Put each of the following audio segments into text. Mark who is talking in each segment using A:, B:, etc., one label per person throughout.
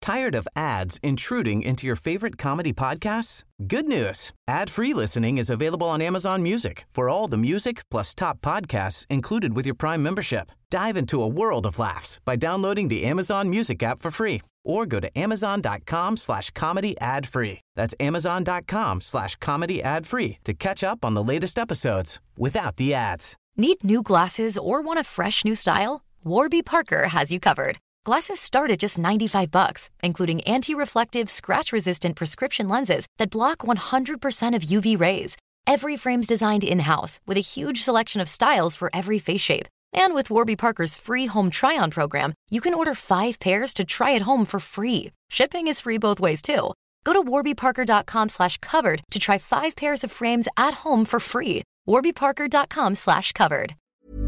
A: Tired of ads intruding into your favorite comedy podcasts? Good news. Ad-free listening is available on Amazon Music for all the music plus top podcasts included with your Prime membership. Dive into a world of laughs by downloading the Amazon Music app for free or go to amazon.com/comedy ad-free. That's amazon.com/comedy ad-free to catch up on the latest episodes without the ads.
B: Need new glasses or want a fresh new style? Warby Parker has you covered. Glasses start at just $95, including anti-reflective, scratch-resistant prescription lenses that block 100% of UV rays. Every frame's designed in-house with a huge selection of styles for every face shape. And with Warby Parker's free home try-on program, you can order 5 pairs to try at home for free. Shipping is free both ways, too. Go to warbyparker.com/covered to try 5 pairs of frames at home for free. warbyparker.com/covered.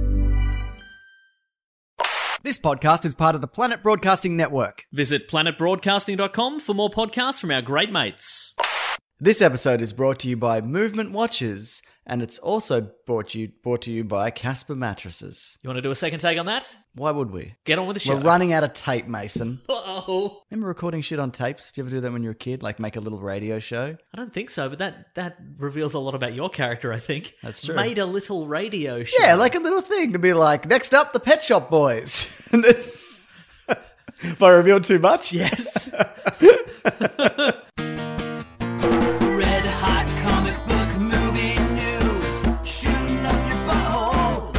C: This podcast is part of the Planet Broadcasting Network.
D: Visit planetbroadcasting.com for more podcasts from our great mates.
C: This episode is brought to you by Movement Watches, and it's also brought to you by Casper Mattresses.
D: You want to do a second take on that?
C: Why would we?
D: Get on with the show.
C: We're running out of tape, Mason.
D: Uh-oh.
C: Remember recording shit on tapes? Did you ever do that when you were a kid? Like make a little radio show?
D: I don't think so, but that reveals a lot about your character, I think.
C: That's true.
D: Made a little radio show.
C: Yeah, like a little thing to be like, next up, the Pet Shop Boys. And then, if I revealed too much?
D: Yes.
E: Red hot comic book movie news, shooting up your butthole.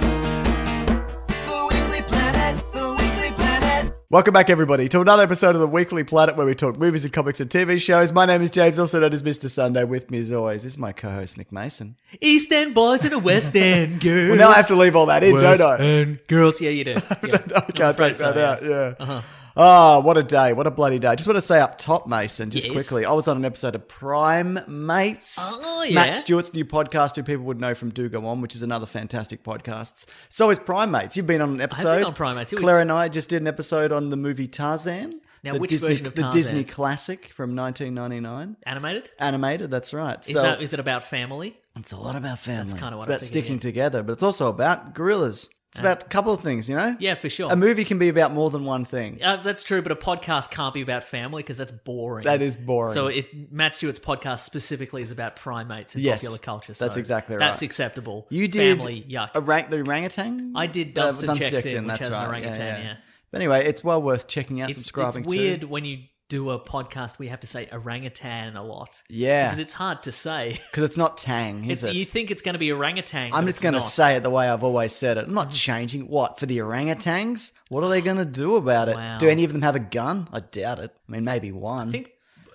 E: The Weekly Planet, the Weekly Planet.
C: Welcome back, everybody, to another episode of the Weekly Planet where we talk movies and comics and TV shows. My name is James, also known as Mr. Sunday. With me, as always, is my co-host, Nick Mason.
D: East End boys and a West End girls.
C: Well, now I have to leave all that in,
D: West
C: don't I?
D: End girls. Yeah, you do. Yeah.
C: I can't take
D: so,
C: that out, yeah.
D: Uh-huh.
C: Oh, what a day. What a bloody day. Just want to say up top, Mason, just
D: Yes.
C: quickly, I was on an episode of Prime Mates.
D: Oh, yeah.
C: Matt Stewart's new podcast, who people would know from Do Go On, which is another fantastic podcast. So is Prime Mates. You've been on an episode.
D: I've been on Prime Mates.
C: Claire and I just did an episode on the movie Tarzan.
D: Now,
C: the
D: which
C: Disney,
D: version of
C: the
D: Tarzan?
C: Disney classic from 1999.
D: Animated?
C: Animated, that's right.
D: Is it about family?
C: It's a lot about family.
D: That's kinda what
C: it's
D: I
C: about
D: figured,
C: sticking
D: yeah.
C: together, but it's also about gorillas. It's about a couple of things, you know?
D: Yeah, for sure.
C: A movie can be about more than one thing.
D: That's true, but a podcast can't be about family because that's boring.
C: That is boring.
D: So Matt Stewart's podcast specifically is about primates and
C: Yes,
D: popular culture.
C: that's
D: So
C: exactly right.
D: That's acceptable.
C: You did
D: family yuck.
C: the orangutan?
D: I did Dunstan Checks In, which
C: that's
D: has an
C: right.
D: orangutan, yeah.
C: But anyway, it's well worth checking out,
D: It's
C: subscribing
D: weird
C: to.
D: when you do a podcast where you have to say orangutan a lot.
C: Yeah.
D: Because it's hard to say.
C: Because it's not tang, is it?
D: You think it's going to be orangutan.
C: I'm
D: but
C: just going to
D: it's not.
C: say it the way I've always said it. I'm not changing. What, for the orangutans? What are they going to do about it?
D: Wow.
C: Do any of them have a gun? I doubt it. I mean, maybe one.
D: I think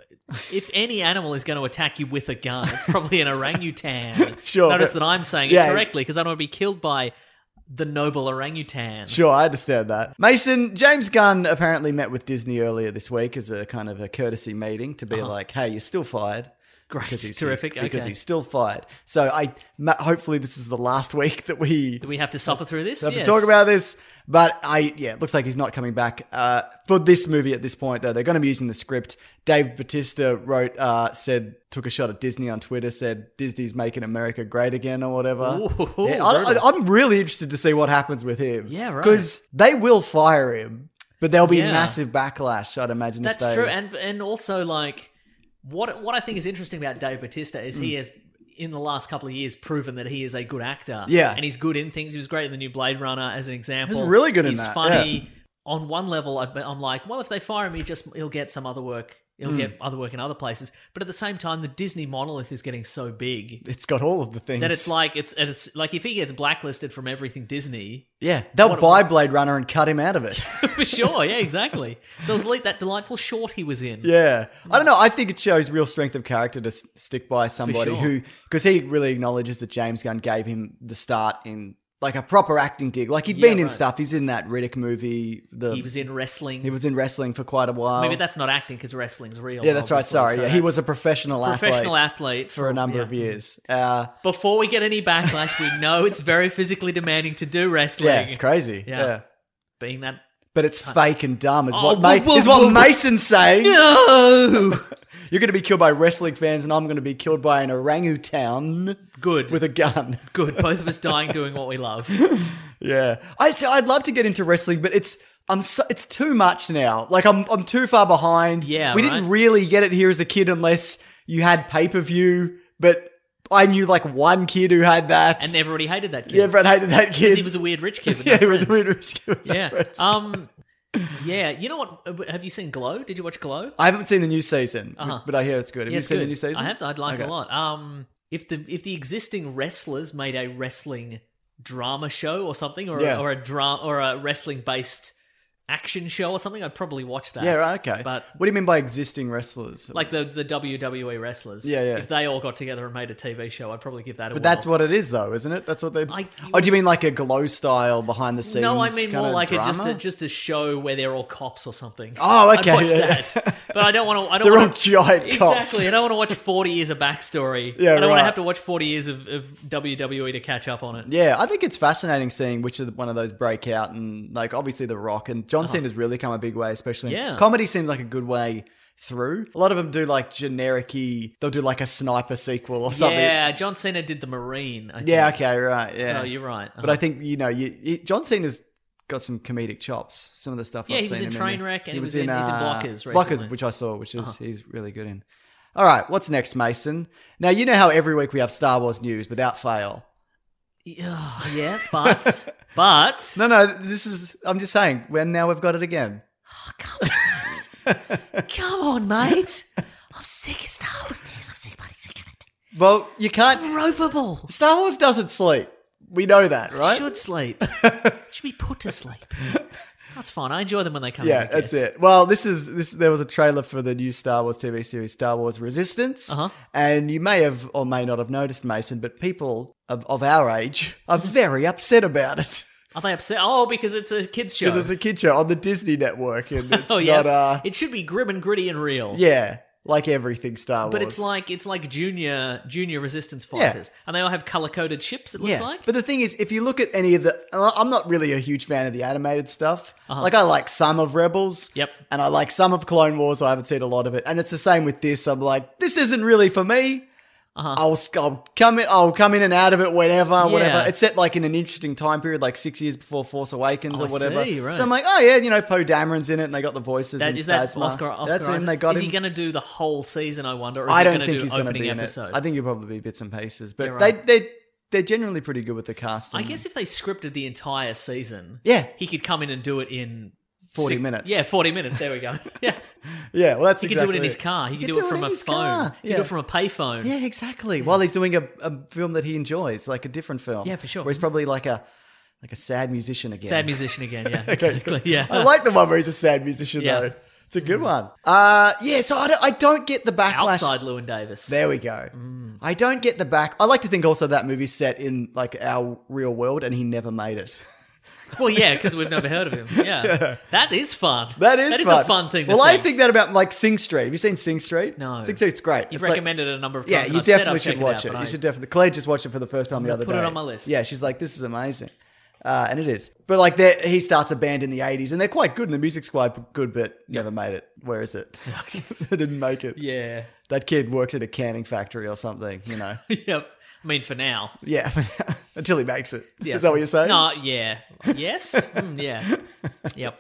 D: if any animal is going to attack you with a gun, it's probably an orangutan.
C: Sure,
D: Notice
C: but-
D: that I'm saying
C: yeah.
D: it correctly because I don't want to be killed by the noble orangutan.
C: Sure, I understand that. Mason, James Gunn apparently met with Disney earlier this week as a kind of a courtesy meeting to be like, hey, you're still fired.
D: Great,
C: Because he's-
D: terrific.
C: Because
D: okay.
C: he's still fired. So hopefully this is the last week that we
D: Do we have to suffer through this?
C: have to
D: Yes.
C: talk about this. But it looks like he's not coming back for this movie at this point, though. They're going to be using the script. Dave Bautista took a shot at Disney on Twitter, said Disney's making America great again or whatever.
D: Ooh,
C: Yeah,
D: brutal.
C: I'm really interested to see what happens with him.
D: Yeah, right.
C: Because they will fire him, but there'll be
D: Yeah.
C: massive backlash, I'd imagine.
D: That's
C: if they...
D: true, and also like what I think is interesting about Dave Bautista is he has in the last couple of years proven that he is a good actor.
C: Yeah.
D: and he's good in things. He was great in the new Blade Runner as an example.
C: He's really good in
D: He's
C: that,
D: funny.
C: yeah.
D: On one level, I'm like, well, if they fire him, he'll get some other work. He'll get other work in other places. But at the same time, the Disney monolith is getting so big
C: It's got all of the things.
D: that it's like it's like if he gets blacklisted from everything Disney,
C: yeah, they'll
D: what-
C: buy Blade Runner and cut him out of it.
D: for sure, yeah, exactly. They'll delete that delightful short he was in.
C: Yeah. I don't know. I think it shows real strength of character to stick by somebody
D: sure.
C: who, because he really acknowledges that James Gunn gave him the start in like a proper acting gig. Like he'd been in
D: right.
C: stuff. He's in that Riddick movie.
D: He was in wrestling.
C: He was in wrestling for quite a while.
D: Maybe that's not acting because wrestling's real.
C: yeah, that's right.
D: obviously,
C: Sorry.
D: so
C: Yeah, he was a
D: that's
C: professional
D: athlete
C: for a number of years.
D: Before we get any backlash, we know it's very physically demanding to do wrestling.
C: Yeah, it's crazy.
D: Yeah.
C: Yeah.
D: Being that.
C: But it's fake and dumb, is
D: Oh,
C: what,
D: whoa.
C: Mason's saying.
D: No!
C: You're going to be killed by wrestling fans, and I'm going to be killed by an orangutan
D: Good.
C: with a gun.
D: Good. Both of us dying doing what we love.
C: Yeah. I'd love to get into wrestling, but it's it's too much now. Like I'm too far behind.
D: Yeah,
C: we
D: right.
C: didn't really get it here as a kid unless you had pay-per-view, but I knew like one kid who had that.
D: And everybody hated that kid.
C: Yeah, everyone hated that kid.
D: Because he was a weird rich kid with no
C: yeah, he was a
D: friends.
C: weird rich kid with no
D: Yeah.
C: friends.
D: Yeah. You know what? Have you seen Glow? Did you watch Glow?
C: I haven't seen the new season,
D: Uh-huh.
C: but I hear it's good. Have
D: Yeah,
C: you
D: it's
C: seen
D: good.
C: the new season?
D: I have. I'd like it
C: Okay.
D: a lot. If the existing wrestlers made a wrestling drama show or something, or
C: Yeah.
D: or a wrestling based action show or something, I'd probably watch that.
C: Yeah, right, okay.
D: But
C: what do you mean by existing wrestlers?
D: like the WWE wrestlers,
C: Yeah, yeah.
D: if they all got together and made a TV show, I'd probably give that a
C: But
D: whirl.
C: that's what it is, though, isn't it? That's what they.
D: I-
C: Oh, do you mean like a Glow style behind the scenes?
D: No, I mean more
C: kinda
D: like
C: drama?
D: just a show where they're all cops or something.
C: Oh, okay,
D: I'd watch
C: yeah.
D: that. But I don't want to. I don't
C: They're
D: want
C: all giant cops.
D: Exactly. I don't want to watch 40 years of backstory.
C: Yeah,
D: I don't want
C: right.
D: to have to watch 40 years of WWE to catch up on it.
C: Yeah, I think it's fascinating seeing which of one of those break out, and like obviously The Rock and John Cena's really come a big way, especially in
D: Uh-huh. Yeah.
C: comedy seems like a good way through. A lot of them do like generic-y, they'll do like a sniper sequel or something.
D: Yeah, John Cena did the Marine. I
C: Yeah,
D: think.
C: okay, right, yeah.
D: So you're right.
C: But I think, John Cena's got some comedic chops. Some of the stuff
D: Yeah,
C: I've
D: he was
C: seen
D: in
C: him in.
D: Trainwreck and he was in Blockers recently.
C: Blockers, which I saw, which is he's really good in. All right, what's next, Mason? Now, you know how every week we have Star Wars news without fail.
D: Yeah, but
C: No, I'm just saying, now we've got it again.
D: come on, mate. I'm sick of Star Wars news. I'm sick, buddy. Sick of it.
C: Well, you can't.
D: Ropeable.
C: Star Wars doesn't sleep. We know that, right?
D: Should sleep. Should be put to sleep. That's fine. I enjoy them when they come.
C: Yeah,
D: in, I
C: that's
D: guess.
C: it. Well, this. There was a trailer for the new Star Wars TV series, Star Wars Resistance, and you may have or may not have noticed, Mason, but people of our age are very upset about it
D: Are they upset? Oh, because it's a kids show.
C: because it's a kid show on the Disney Network, and it's
D: oh yeah.
C: not.
D: It should be grim and gritty and real.
C: Yeah, like everything Star Wars.
D: But it's like junior resistance fighters, and they all have color coded ships. It looks like.
C: But the thing is, if you look at any of the, I'm not really a huge fan of the animated stuff. Like I like some of Rebels.
D: Yep.
C: And I like some of Clone Wars. I haven't seen a lot of it, and it's the same with this. I'm like, this isn't really for me. I'll come in and out of it whenever, whatever. It's set like in an interesting time period, like 6 years before Force Awakens
D: Oh,
C: or whatever.
D: I see, right.
C: So I'm like, oh yeah, Poe Dameron's in it, and they got the voices.
D: That,
C: and
D: is that
C: Phasma.
D: Oscar
C: That's
D: Isaac?
C: him. They got
D: is
C: him.
D: he going to do the whole season? I wonder. Or is
C: I
D: he
C: don't
D: gonna
C: think
D: do
C: he's going to
D: opening
C: be in
D: episode?
C: it. I think he'll probably be bits and pieces, but
D: Yeah, right.
C: they're generally pretty good with the cast.
D: I guess if they scripted the entire season,
C: Yeah.
D: he could come in and do it in
C: 40 minutes.
D: Yeah, 40 minutes. There we go. Yeah,
C: Yeah, well, that's
D: he could
C: exactly
D: do it in his car. He could do it from a
C: his
D: phone.
C: car.
D: He could do it from a payphone.
C: Yeah, exactly. While he's doing a film that he enjoys, like a different film.
D: Yeah, for sure.
C: Where he's probably like a sad musician again.
D: Sad musician again. Yeah, exactly. Yeah,
C: I like the one where he's a sad musician
D: Yeah.
C: though. It's a good one. Yeah, so I don't get the backlash.
D: outside Llewyn Davis.
C: There we go. I don't get the back. I like to think also that movie's set in like our real world, and he never made it.
D: Well, yeah, because we've never heard of him. Yeah, that is fun.
C: That is
D: a fun thing.
C: Well,
D: to
C: I
D: think.
C: think that about like Sing Street. Have you seen Sing Street?
D: No.
C: Sing Street's great.
D: You've
C: It's like-
D: recommended it a number of times.
C: Yeah,
D: and
C: you
D: I've said
C: definitely
D: I'll
C: should
D: check
C: watch
D: it.
C: it.
D: Out,
C: You
D: but
C: should definitely. Claire just watched it for the first time the other day.
D: put it on my list.
C: Yeah, she's like, this is amazing. And it is. But like, he starts a band in the 80s, and they're quite good, and the music's quite good, but never made it. Where is it? They didn't make it.
D: Yeah.
C: That kid works at a canning factory or something,
D: Yep. I mean, for now.
C: Yeah, until he makes it.
D: Yeah.
C: Is that what you're saying?
D: No. Yeah. Yes. Yeah. Yep.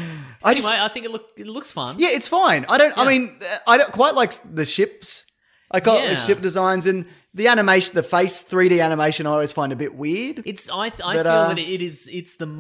C: I
D: Anyway, I think it looks fun.
C: Yeah, it's fine. I don't quite like the ships. I call it the
D: Yeah.
C: ship designs, and the animation, the face 3D animation, I always find a bit weird.
D: I
C: But,
D: feel that it's the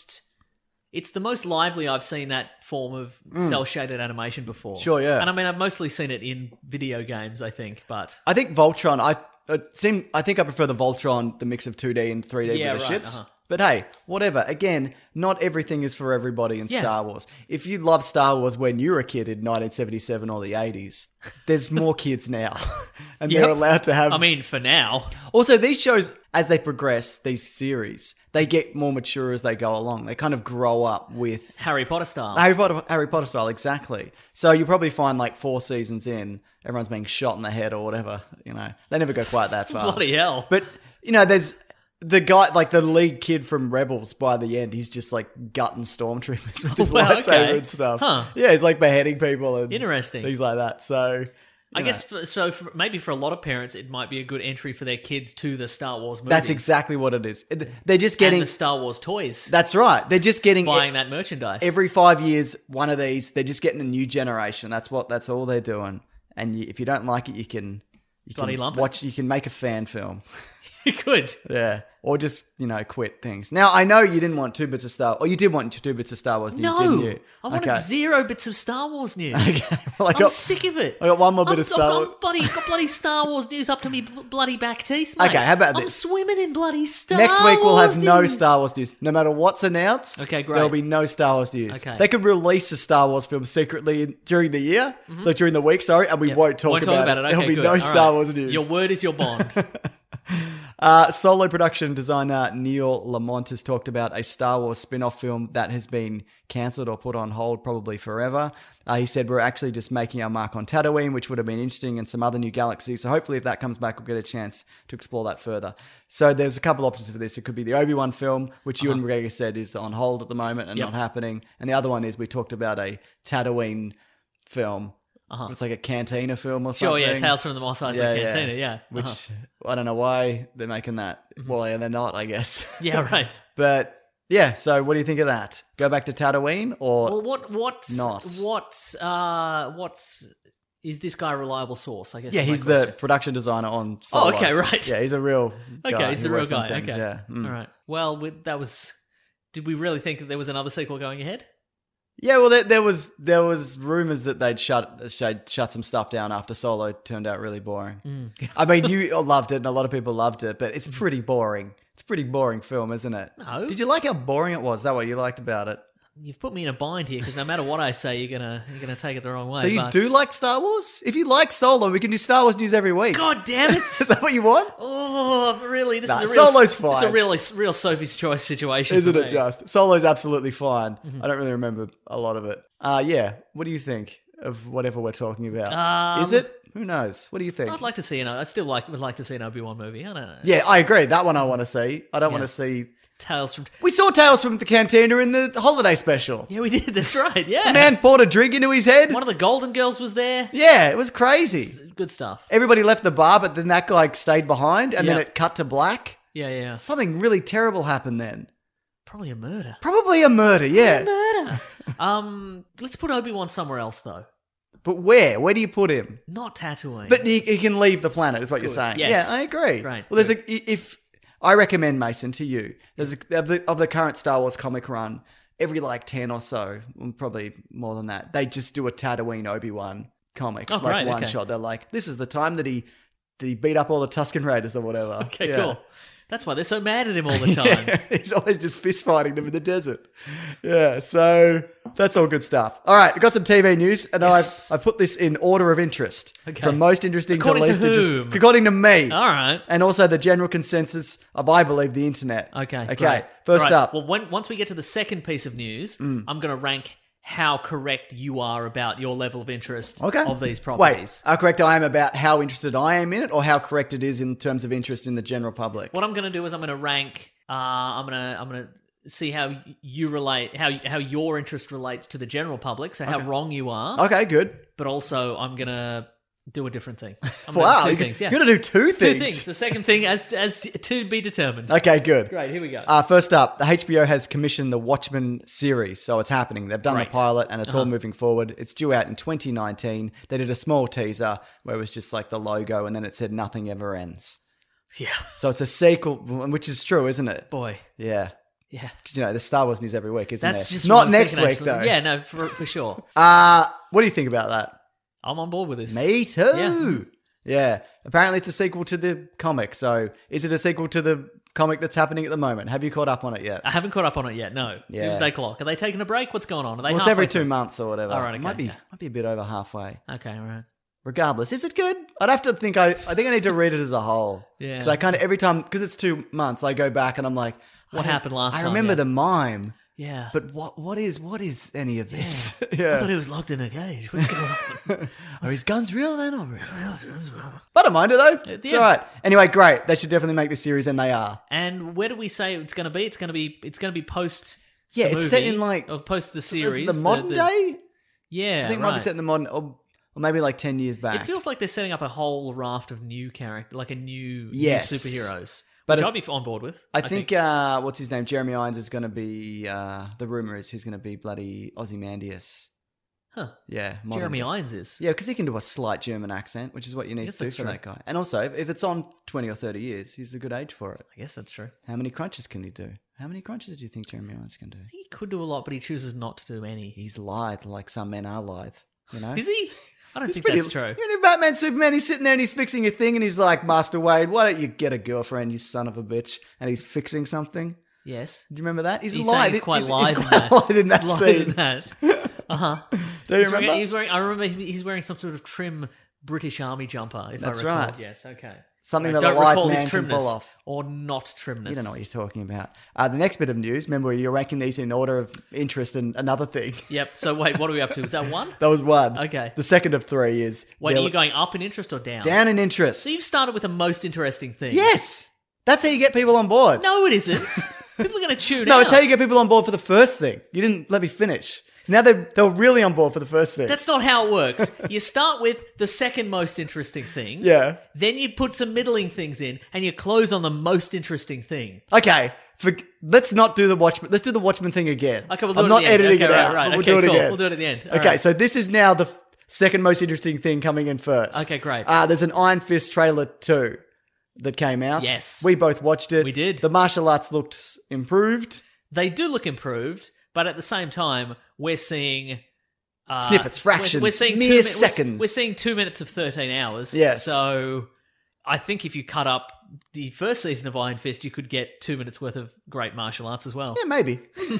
D: most lively I've seen that form of cell shaded animation before.
C: Sure, yeah.
D: And I mean, I've mostly seen it in video games, I think, but
C: I think Voltron. I think I prefer the Voltron, the mix of 2D and 3D
D: Yeah,
C: with the
D: right,
C: ships.
D: uh-huh.
C: But hey, whatever. Again, not everything is for everybody in
D: Yeah.
C: Star Wars. If you love Star Wars when you were a kid in 1977 or the 80s, there's more kids now, and they're
D: Yep.
C: allowed to have.
D: I mean, for now,
C: Also, these shows, as they progress, these series, they get more mature as they go along. They kind of grow up with
D: Harry Potter style.
C: Harry Potter style, exactly. So you probably find like 4 seasons in, everyone's being shot in the head or whatever. They never go quite that far.
D: Bloody hell.
C: But there's the guy, like the lead kid from Rebels. By the end, he's just like gutting stormtroopers with his
D: Wow,
C: lightsaber
D: okay.
C: and stuff.
D: Huh.
C: Yeah, he's like beheading people and
D: Interesting.
C: things like that. So
D: I guess maybe for a lot of parents, it might be a good entry for their kids to the Star Wars movies.
C: That's exactly what it is. They're just getting
D: and the Star Wars toys.
C: That's right. They're just getting
D: buying that merchandise
C: every 5 years. One of these. They're just getting a new generation. That's all they're doing. And if you don't like it, you can
D: lump
C: watch. You can make a fan film.
D: You could.
C: Yeah. Or just, quit things. Now, I know you didn't want 2 bits of Star... Or you did want 2 bits of Star Wars news, didn't you?
D: I wanted 0 bits of Star Wars news.
C: Okay. Well,
D: I'm sick of it.
C: I got one more bit of Star Wars.
D: I've got bloody Star Wars news up to me bloody back teeth, mate.
C: Okay, how about this?
D: I'm swimming in bloody Star Wars
C: Next week we'll have no
D: news.
C: Star Wars news. No matter what's announced,
D: okay, great.
C: There'll be no Star Wars news.
D: Okay.
C: They could release a Star Wars film secretly during the year, like during the week, and we won't talk about it.
D: Okay,
C: There'll be
D: good.
C: no
D: All
C: Star
D: right.
C: Wars news.
D: Your word is your bond.
C: Solo production designer Neil Lamont has talked about a Star Wars spin-off film that has been cancelled or put on hold probably forever. He said, we're actually just making our mark on Tatooine, which would have been interesting, and some other new galaxies. So hopefully if that comes back, we'll get a chance to explore that further. So there's a couple options for this. It could be the Obi-Wan film, which Ewan McGregor said is on hold at the moment and not happening. And the other one is we talked about a Tatooine film. It's like a cantina film or something.
D: Sure, yeah, Tales from the Mos Eisley Cantina, yeah.
C: Which, I don't know why they're making that. Well, yeah, they're not, I guess.
D: Yeah, right.
C: But, yeah, so what do you think of that? Go back to Tatooine or not?
D: What's is this guy a reliable source, I guess?
C: Yeah,
D: is my
C: he's
D: question.
C: the production designer on Solo.
D: Oh, okay, right.
C: Yeah, he's a real guy.
D: Okay, he's
C: who
D: the real
C: works on
D: guy.
C: things,
D: Okay.
C: yeah.
D: All right. Well, did we really think that there was another sequel going ahead?
C: Yeah, well, there was rumors that they'd shut some stuff down after Solo turned out really boring. I mean, you loved it, and a lot of people loved it, but it's pretty boring. It's a pretty boring film, isn't it?
D: No.
C: Did you like how boring it was? Is that what you liked about it?
D: You've put me in a bind here because no matter what I say, you're gonna take it the wrong way.
C: So you do like Star Wars? If you like Solo, we can do Star Wars news every week.
D: God damn it!
C: Is that what you want?
D: Oh, really? This is a real
C: Solo's fine.
D: It's a real Sophie's Choice situation,
C: Isn't
D: for
C: it
D: me.
C: just? Solo's absolutely fine. I don't really remember a lot of it. Yeah. What do you think of whatever we're talking about? Is it? Who knows? What do you think?
D: I'd like to see would like to see an Obi-Wan movie. I don't know.
C: Yeah, I agree. That one I want to see. I don't want to see...
D: Tales from...
C: We saw Tales from the Cantina in the holiday special.
D: Yeah, we did. That's right. Yeah.
C: The man poured a drink into his head.
D: One of the Golden Girls was there.
C: Yeah, it was crazy.
D: Good stuff.
C: Everybody left the bar, but then that guy stayed behind, and then
D: Yeah.
C: it cut to black.
D: Yeah.
C: Something really terrible happened then.
D: Probably a murder.
C: Probably a murder, yeah.
D: Murder. Let's put Obi-Wan somewhere else, though.
C: But where? Where do you put him?
D: Not Tatooine.
C: But he can leave the planet, is what you're
D: Good.
C: saying.
D: Yes.
C: Yeah, I agree.
D: Great.
C: Well, if I recommend, Mason, to you, there's of the current Star Wars comic run, every 10 or so, probably more than that, they just do a Tatooine Obi-Wan comic,
D: right,
C: one
D: okay.
C: shot. They're like, this is the time that he beat up all the Tusken Raiders or whatever.
D: Okay,
C: Yeah.
D: cool. That's why they're so mad at him all the time.
C: Yeah, he's always just fist fighting them in the desert. Yeah, so that's all good stuff. All right, I've got some TV news, and
D: Yes.
C: I put this in order of interest.
D: Okay.
C: From most interesting
D: According
C: to
D: to
C: least interesting.
D: whom?
C: According to me.
D: All right.
C: And also the general consensus of, I believe, the internet.
D: Okay.
C: Okay,
D: great.
C: first
D: Right.
C: up.
D: Well, once we get to the second piece of news, I'm going to rank how correct you are about your level of interest of these properties.
C: Wait, how correct I am about how interested I am in it, or how correct it is in terms of interest in the general public?
D: What I'm going to do is I'm going to rank. I'm going to see how you relate, how your interest relates to the general public. So how wrong you are.
C: Okay, good.
D: But also I'm going to do a different thing. I'm gonna
C: Wow,
D: do
C: you're
D: two things. Yeah.
C: going to do two things.
D: Two things. The second thing as to be determined.
C: Okay, good.
D: Great. Here we go.
C: First up, the HBO has commissioned the Watchmen series, so it's happening. They've done
D: Right.
C: the pilot, and it's all moving forward. It's due out in 2019. They did a small teaser where it was just like the logo, and then it said "Nothing Ever Ends."
D: Yeah.
C: So it's a sequel, which is true, isn't it?
D: Boy.
C: Yeah.
D: Yeah.
C: Because there's Star Wars news every week, isn't
D: That's
C: there?
D: just what I
C: Not
D: was
C: next
D: thinking,
C: week
D: actually.
C: though.
D: Yeah. No. For sure.
C: What do you think about that?
D: I'm on board with this.
C: Me too.
D: Yeah.
C: Yeah. Apparently, it's a sequel to the comic. So, is it a sequel to the comic that's happening at the moment? Have you caught up on it yet?
D: I haven't caught up on it yet. No.
C: Yeah.
D: Doomsday Clock. Are they taking a break? What's going on? Are they?
C: Well, it's
D: halfway
C: every
D: through?
C: 2 months or whatever.
D: All right,
C: It
D: okay,
C: might be
D: yeah.
C: a bit over halfway.
D: Okay. All right.
C: Regardless, is it good? I'd have to think. I think I need to read it as a whole.
D: Yeah.
C: Because I kind of every time, because it's 2 months, I go back and I'm like,
D: What happened last
C: I
D: time?
C: remember
D: Yeah.
C: the mime,
D: Yeah.
C: but what is any of this?
D: I thought he was locked in a cage. What's going on?
C: Are his guns real? They're not real. I don't mind it though. It's
D: Yeah.
C: all right. Anyway, great. They should definitely make this series, and they are.
D: And where do we say it's going to be? It's going to be post.
C: Yeah,
D: the
C: it's set
D: movie,
C: in
D: or post the series.
C: the modern day.
D: Yeah,
C: I think it
D: right.
C: might be set in the modern. Or or maybe like 10 years back.
D: It feels like they're setting up a whole raft of new character, like new
C: Yes.
D: superheroes,
C: But
D: which
C: it-
D: I'd be on board with.
C: I think what's his name? Jeremy Irons is going to be. The rumor is he's going to be bloody Ozymandias.
D: Huh.
C: Yeah,
D: Jeremy
C: modern-
D: Irons is.
C: Yeah, because he can do a slight German accent, which is what you need
D: guess
C: to do
D: that's
C: for
D: true.
C: that guy. And also, if it's on 20 or 30 years, he's a good age for it.
D: I guess that's true.
C: How many crunches can he do? How many crunches do you think Jeremy Irons can do?
D: I think he could do a lot, but he chooses not to do any.
C: He's lithe, like some men are lithe. You know?
D: Is he? I don't
C: He's
D: think
C: pretty,
D: that's true.
C: You know, Batman, Superman, he's sitting there and he's fixing a thing and he's like, Master Wade, why don't you get a girlfriend, you son of a bitch? And he's fixing something.
D: Yes.
C: Do you remember that?
D: He's
C: lithe.
D: saying he's quite lithe in
C: quite
D: that.
C: lithe in that
D: Lithe
C: scene.
D: in that. Uh-huh.
C: Do you remember?
D: I remember he's wearing some sort of trim British Army jumper, if
C: That's
D: I recall.
C: right.
D: Yes, okay.
C: Something
D: I
C: that a
D: don't
C: lithe
D: recall his
C: man can
D: trimness
C: pull off.
D: or not trimness.
C: You don't know what you're talking about. The next bit of news, remember you're ranking these in order of interest and another thing.
D: Yep. So wait, what are we up to? Was that one?
C: That was one.
D: Okay.
C: The second of three is
D: Wait,
C: they're
D: are you going up in interest or down?
C: down in interest.
D: So you've started with the most interesting thing.
C: Yes. That's how you get people on board.
D: No, it isn't. People are going to tune
C: No,
D: out.
C: it's how you get people on board for the first thing. You didn't let me finish. So now they're really on board for the first thing.
D: That's not how it works. You start with the second most interesting thing.
C: Yeah.
D: Then you put some middling things in, and you close on the most interesting thing.
C: Okay. Let's not do the Watchmen. Let's do the Watchmen thing again.
D: Okay, we'll do
C: I'm
D: it
C: not
D: at the end.
C: editing
D: Okay,
C: it
D: right,
C: out.
D: right.
C: But we'll
D: Okay,
C: do it
D: cool.
C: again.
D: We'll do it at the end. All
C: Okay,
D: right.
C: so this is now the second most interesting thing coming in first.
D: Okay, great.
C: There's an Iron Fist trailer 2 that came out.
D: Yes.
C: We both watched it.
D: We did.
C: The martial arts looked improved.
D: They do look improved, but at the same time, we're seeing
C: Snippets, fractions,
D: We're seeing
C: mere
D: 2
C: seconds.
D: We're seeing 2 minutes of 13 hours.
C: Yes.
D: So I think if you cut up the first season of Iron Fist, you could get 2 minutes worth of great martial arts as well.
C: Yeah, maybe.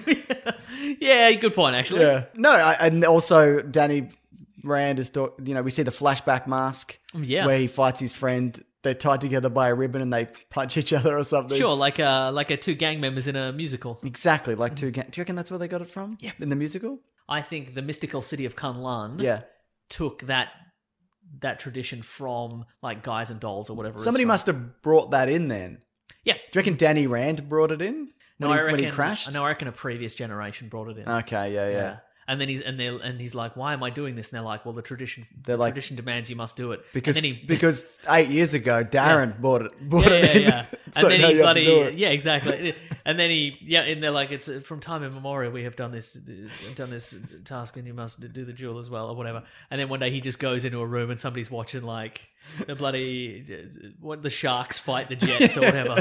D: Yeah, good point, actually.
C: Yeah. No, and also Danny Rand is, we see the flashback mask
D: Yeah.
C: where he fights his friend. They're tied together by a ribbon and they punch each other or something.
D: Sure, like a two gang members in a musical.
C: Exactly, like two. Do you reckon that's where they got it from?
D: Yeah.
C: In the musical?
D: I think the mystical city of Kunlun
C: Yeah.
D: took that tradition from like Guys and Dolls or whatever.
C: Somebody
D: it's from.
C: must have brought that in then.
D: Yeah.
C: Do you reckon Danny Rand brought it in?
D: No,
C: when
D: I
C: he,
D: reckon.
C: when he crashed?
D: No, I reckon a previous generation brought it in.
C: Okay, yeah.
D: And then he's like, "Why am I doing this?" And they're like, "Well, the tradition
C: like-
D: tradition demands you must do it."
C: Because
D: and then he,
C: because 8 years ago, Darren bought it
D: yeah.
C: in.
D: And
C: So
D: then
C: now
D: he
C: you have to do
D: bloody
C: it.
D: yeah, exactly. And then and they're like, "It's from time immemorial we have done this task, and you must do the duel as well, or whatever." And then one day he just goes into a room and somebody's watching like the bloody the sharks fight the jets or whatever.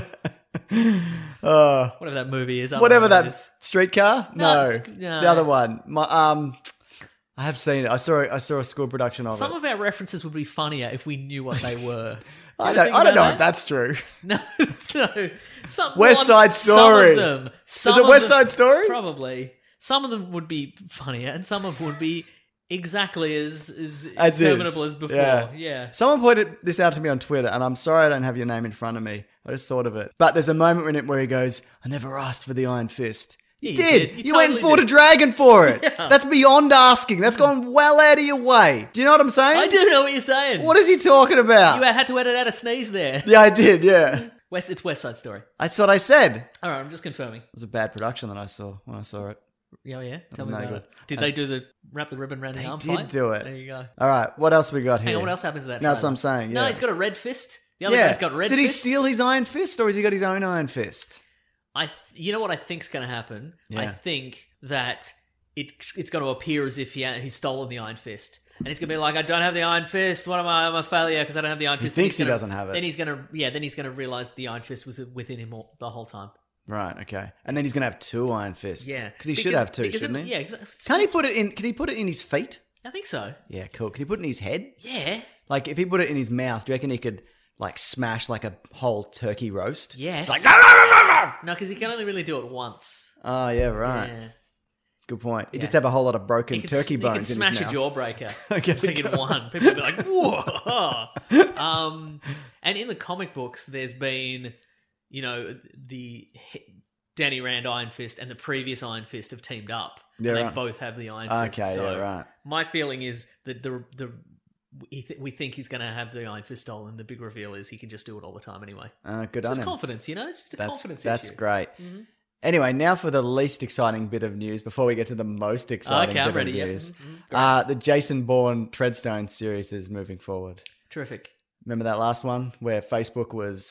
D: Whatever that movie is. I don't know
C: Whatever
D: what
C: that
D: it is.
C: streetcar?
D: No,
C: No,
D: no.
C: the other one. I have seen it. I saw a school production of
D: Some
C: it.
D: of our references would be funnier if we knew what they were.
C: I
D: You
C: don't
D: think
C: know
D: about
C: if that's true.
D: No, no.
C: West Side Story.
D: Some of them.
C: Is it West Side Story?
D: Probably. Some of them would be funnier, and some of them would be exactly as
C: As
D: interminable
C: is.
D: as before.
C: Yeah.
D: Yeah.
C: Someone pointed this out to me on Twitter, and I'm sorry I don't have your name in front of me. I just thought of it. But there's a moment in it where he goes, "I never asked for the Iron Fist."
D: Yeah,
C: You
D: you
C: did.
D: did.
C: You
D: You
C: went and
D: totally
C: fought a
D: did.
C: dragon for it.
D: Yeah.
C: That's beyond asking. That's gone well out of your way. Do you know what I'm saying?
D: I do know what you're saying.
C: What is he talking about?
D: You had to edit out a sneeze there.
C: Yeah, I did. Yeah,
D: It's West Side Story.
C: that's what I said. It
D: All right, I'm just confirming.
C: was a bad production that I saw when I saw it.
D: Yeah, yeah. Tell
C: was
D: me
C: no
D: about
C: good.
D: it. Did they do the wrap the ribbon around the
C: They
D: arm
C: did
D: fight?
C: do it.
D: There you go.
C: All right, what else we got here?
D: Hang on, what else happens to that?
C: No, that's what
D: trailer?
C: I'm saying.
D: No,
C: yeah.
D: he's got a red fist. The other
C: yeah.
D: guy's got red
C: Did he
D: fist.
C: steal his Iron Fist, or has he got his own Iron Fist?
D: You know what I think's going to happen? I
C: Yeah.
D: think that it's going to appear as if he's stolen the Iron Fist. And he's going to be like, I don't have the Iron Fist. What am I? I'm a failure because I don't have the Iron Fist.
C: thinks
D: Then
C: he
D: he's
C: doesn't have it.
D: Then he's going to realize the Iron Fist was within him the whole time.
C: Right. Okay. And then he's gonna have two Iron Fists.
D: Yeah.
C: because he should have two, shouldn't he?
D: Yeah, exactly.
C: Can't he put it in? Can he put it in his feet?
D: I think so.
C: Yeah, cool. Can he put it in his head?
D: Yeah.
C: Like, if he put it in his mouth, do you reckon he could, like, smash, like, a whole turkey roast?
D: Yes.
C: Like,
D: No, because he can only really do it once.
C: oh, yeah, right.
D: Yeah.
C: Good point. He'd
D: Yeah.
C: just have a whole lot of broken
D: He could,
C: turkey
D: he
C: bones
D: could
C: in
D: smash
C: his
D: a
C: mouth.
D: jawbreaker.
C: Okay,
D: I think in one. People would be like, whoa. And in the comic books, there's been, the Danny Rand Iron Fist and the previous Iron Fist have teamed up.
C: Yeah,
D: and they
C: right.
D: both have the Iron Fist.
C: Okay,
D: So
C: yeah, right.
D: my feeling is that we think he's going to have the Iron Fist stolen. The big reveal is he can just do it all the time anyway.
C: Good on
D: Just
C: him.
D: confidence, It's just a confidence
C: That's
D: issue.
C: great. Anyway, now for the least exciting bit of news before we get to the most exciting
D: Okay, I'm
C: bit
D: ready,
C: of
D: yeah.
C: news.
D: Great.
C: The Jason Bourne Treadstone series is moving forward.
D: Terrific.
C: Remember that last one where Facebook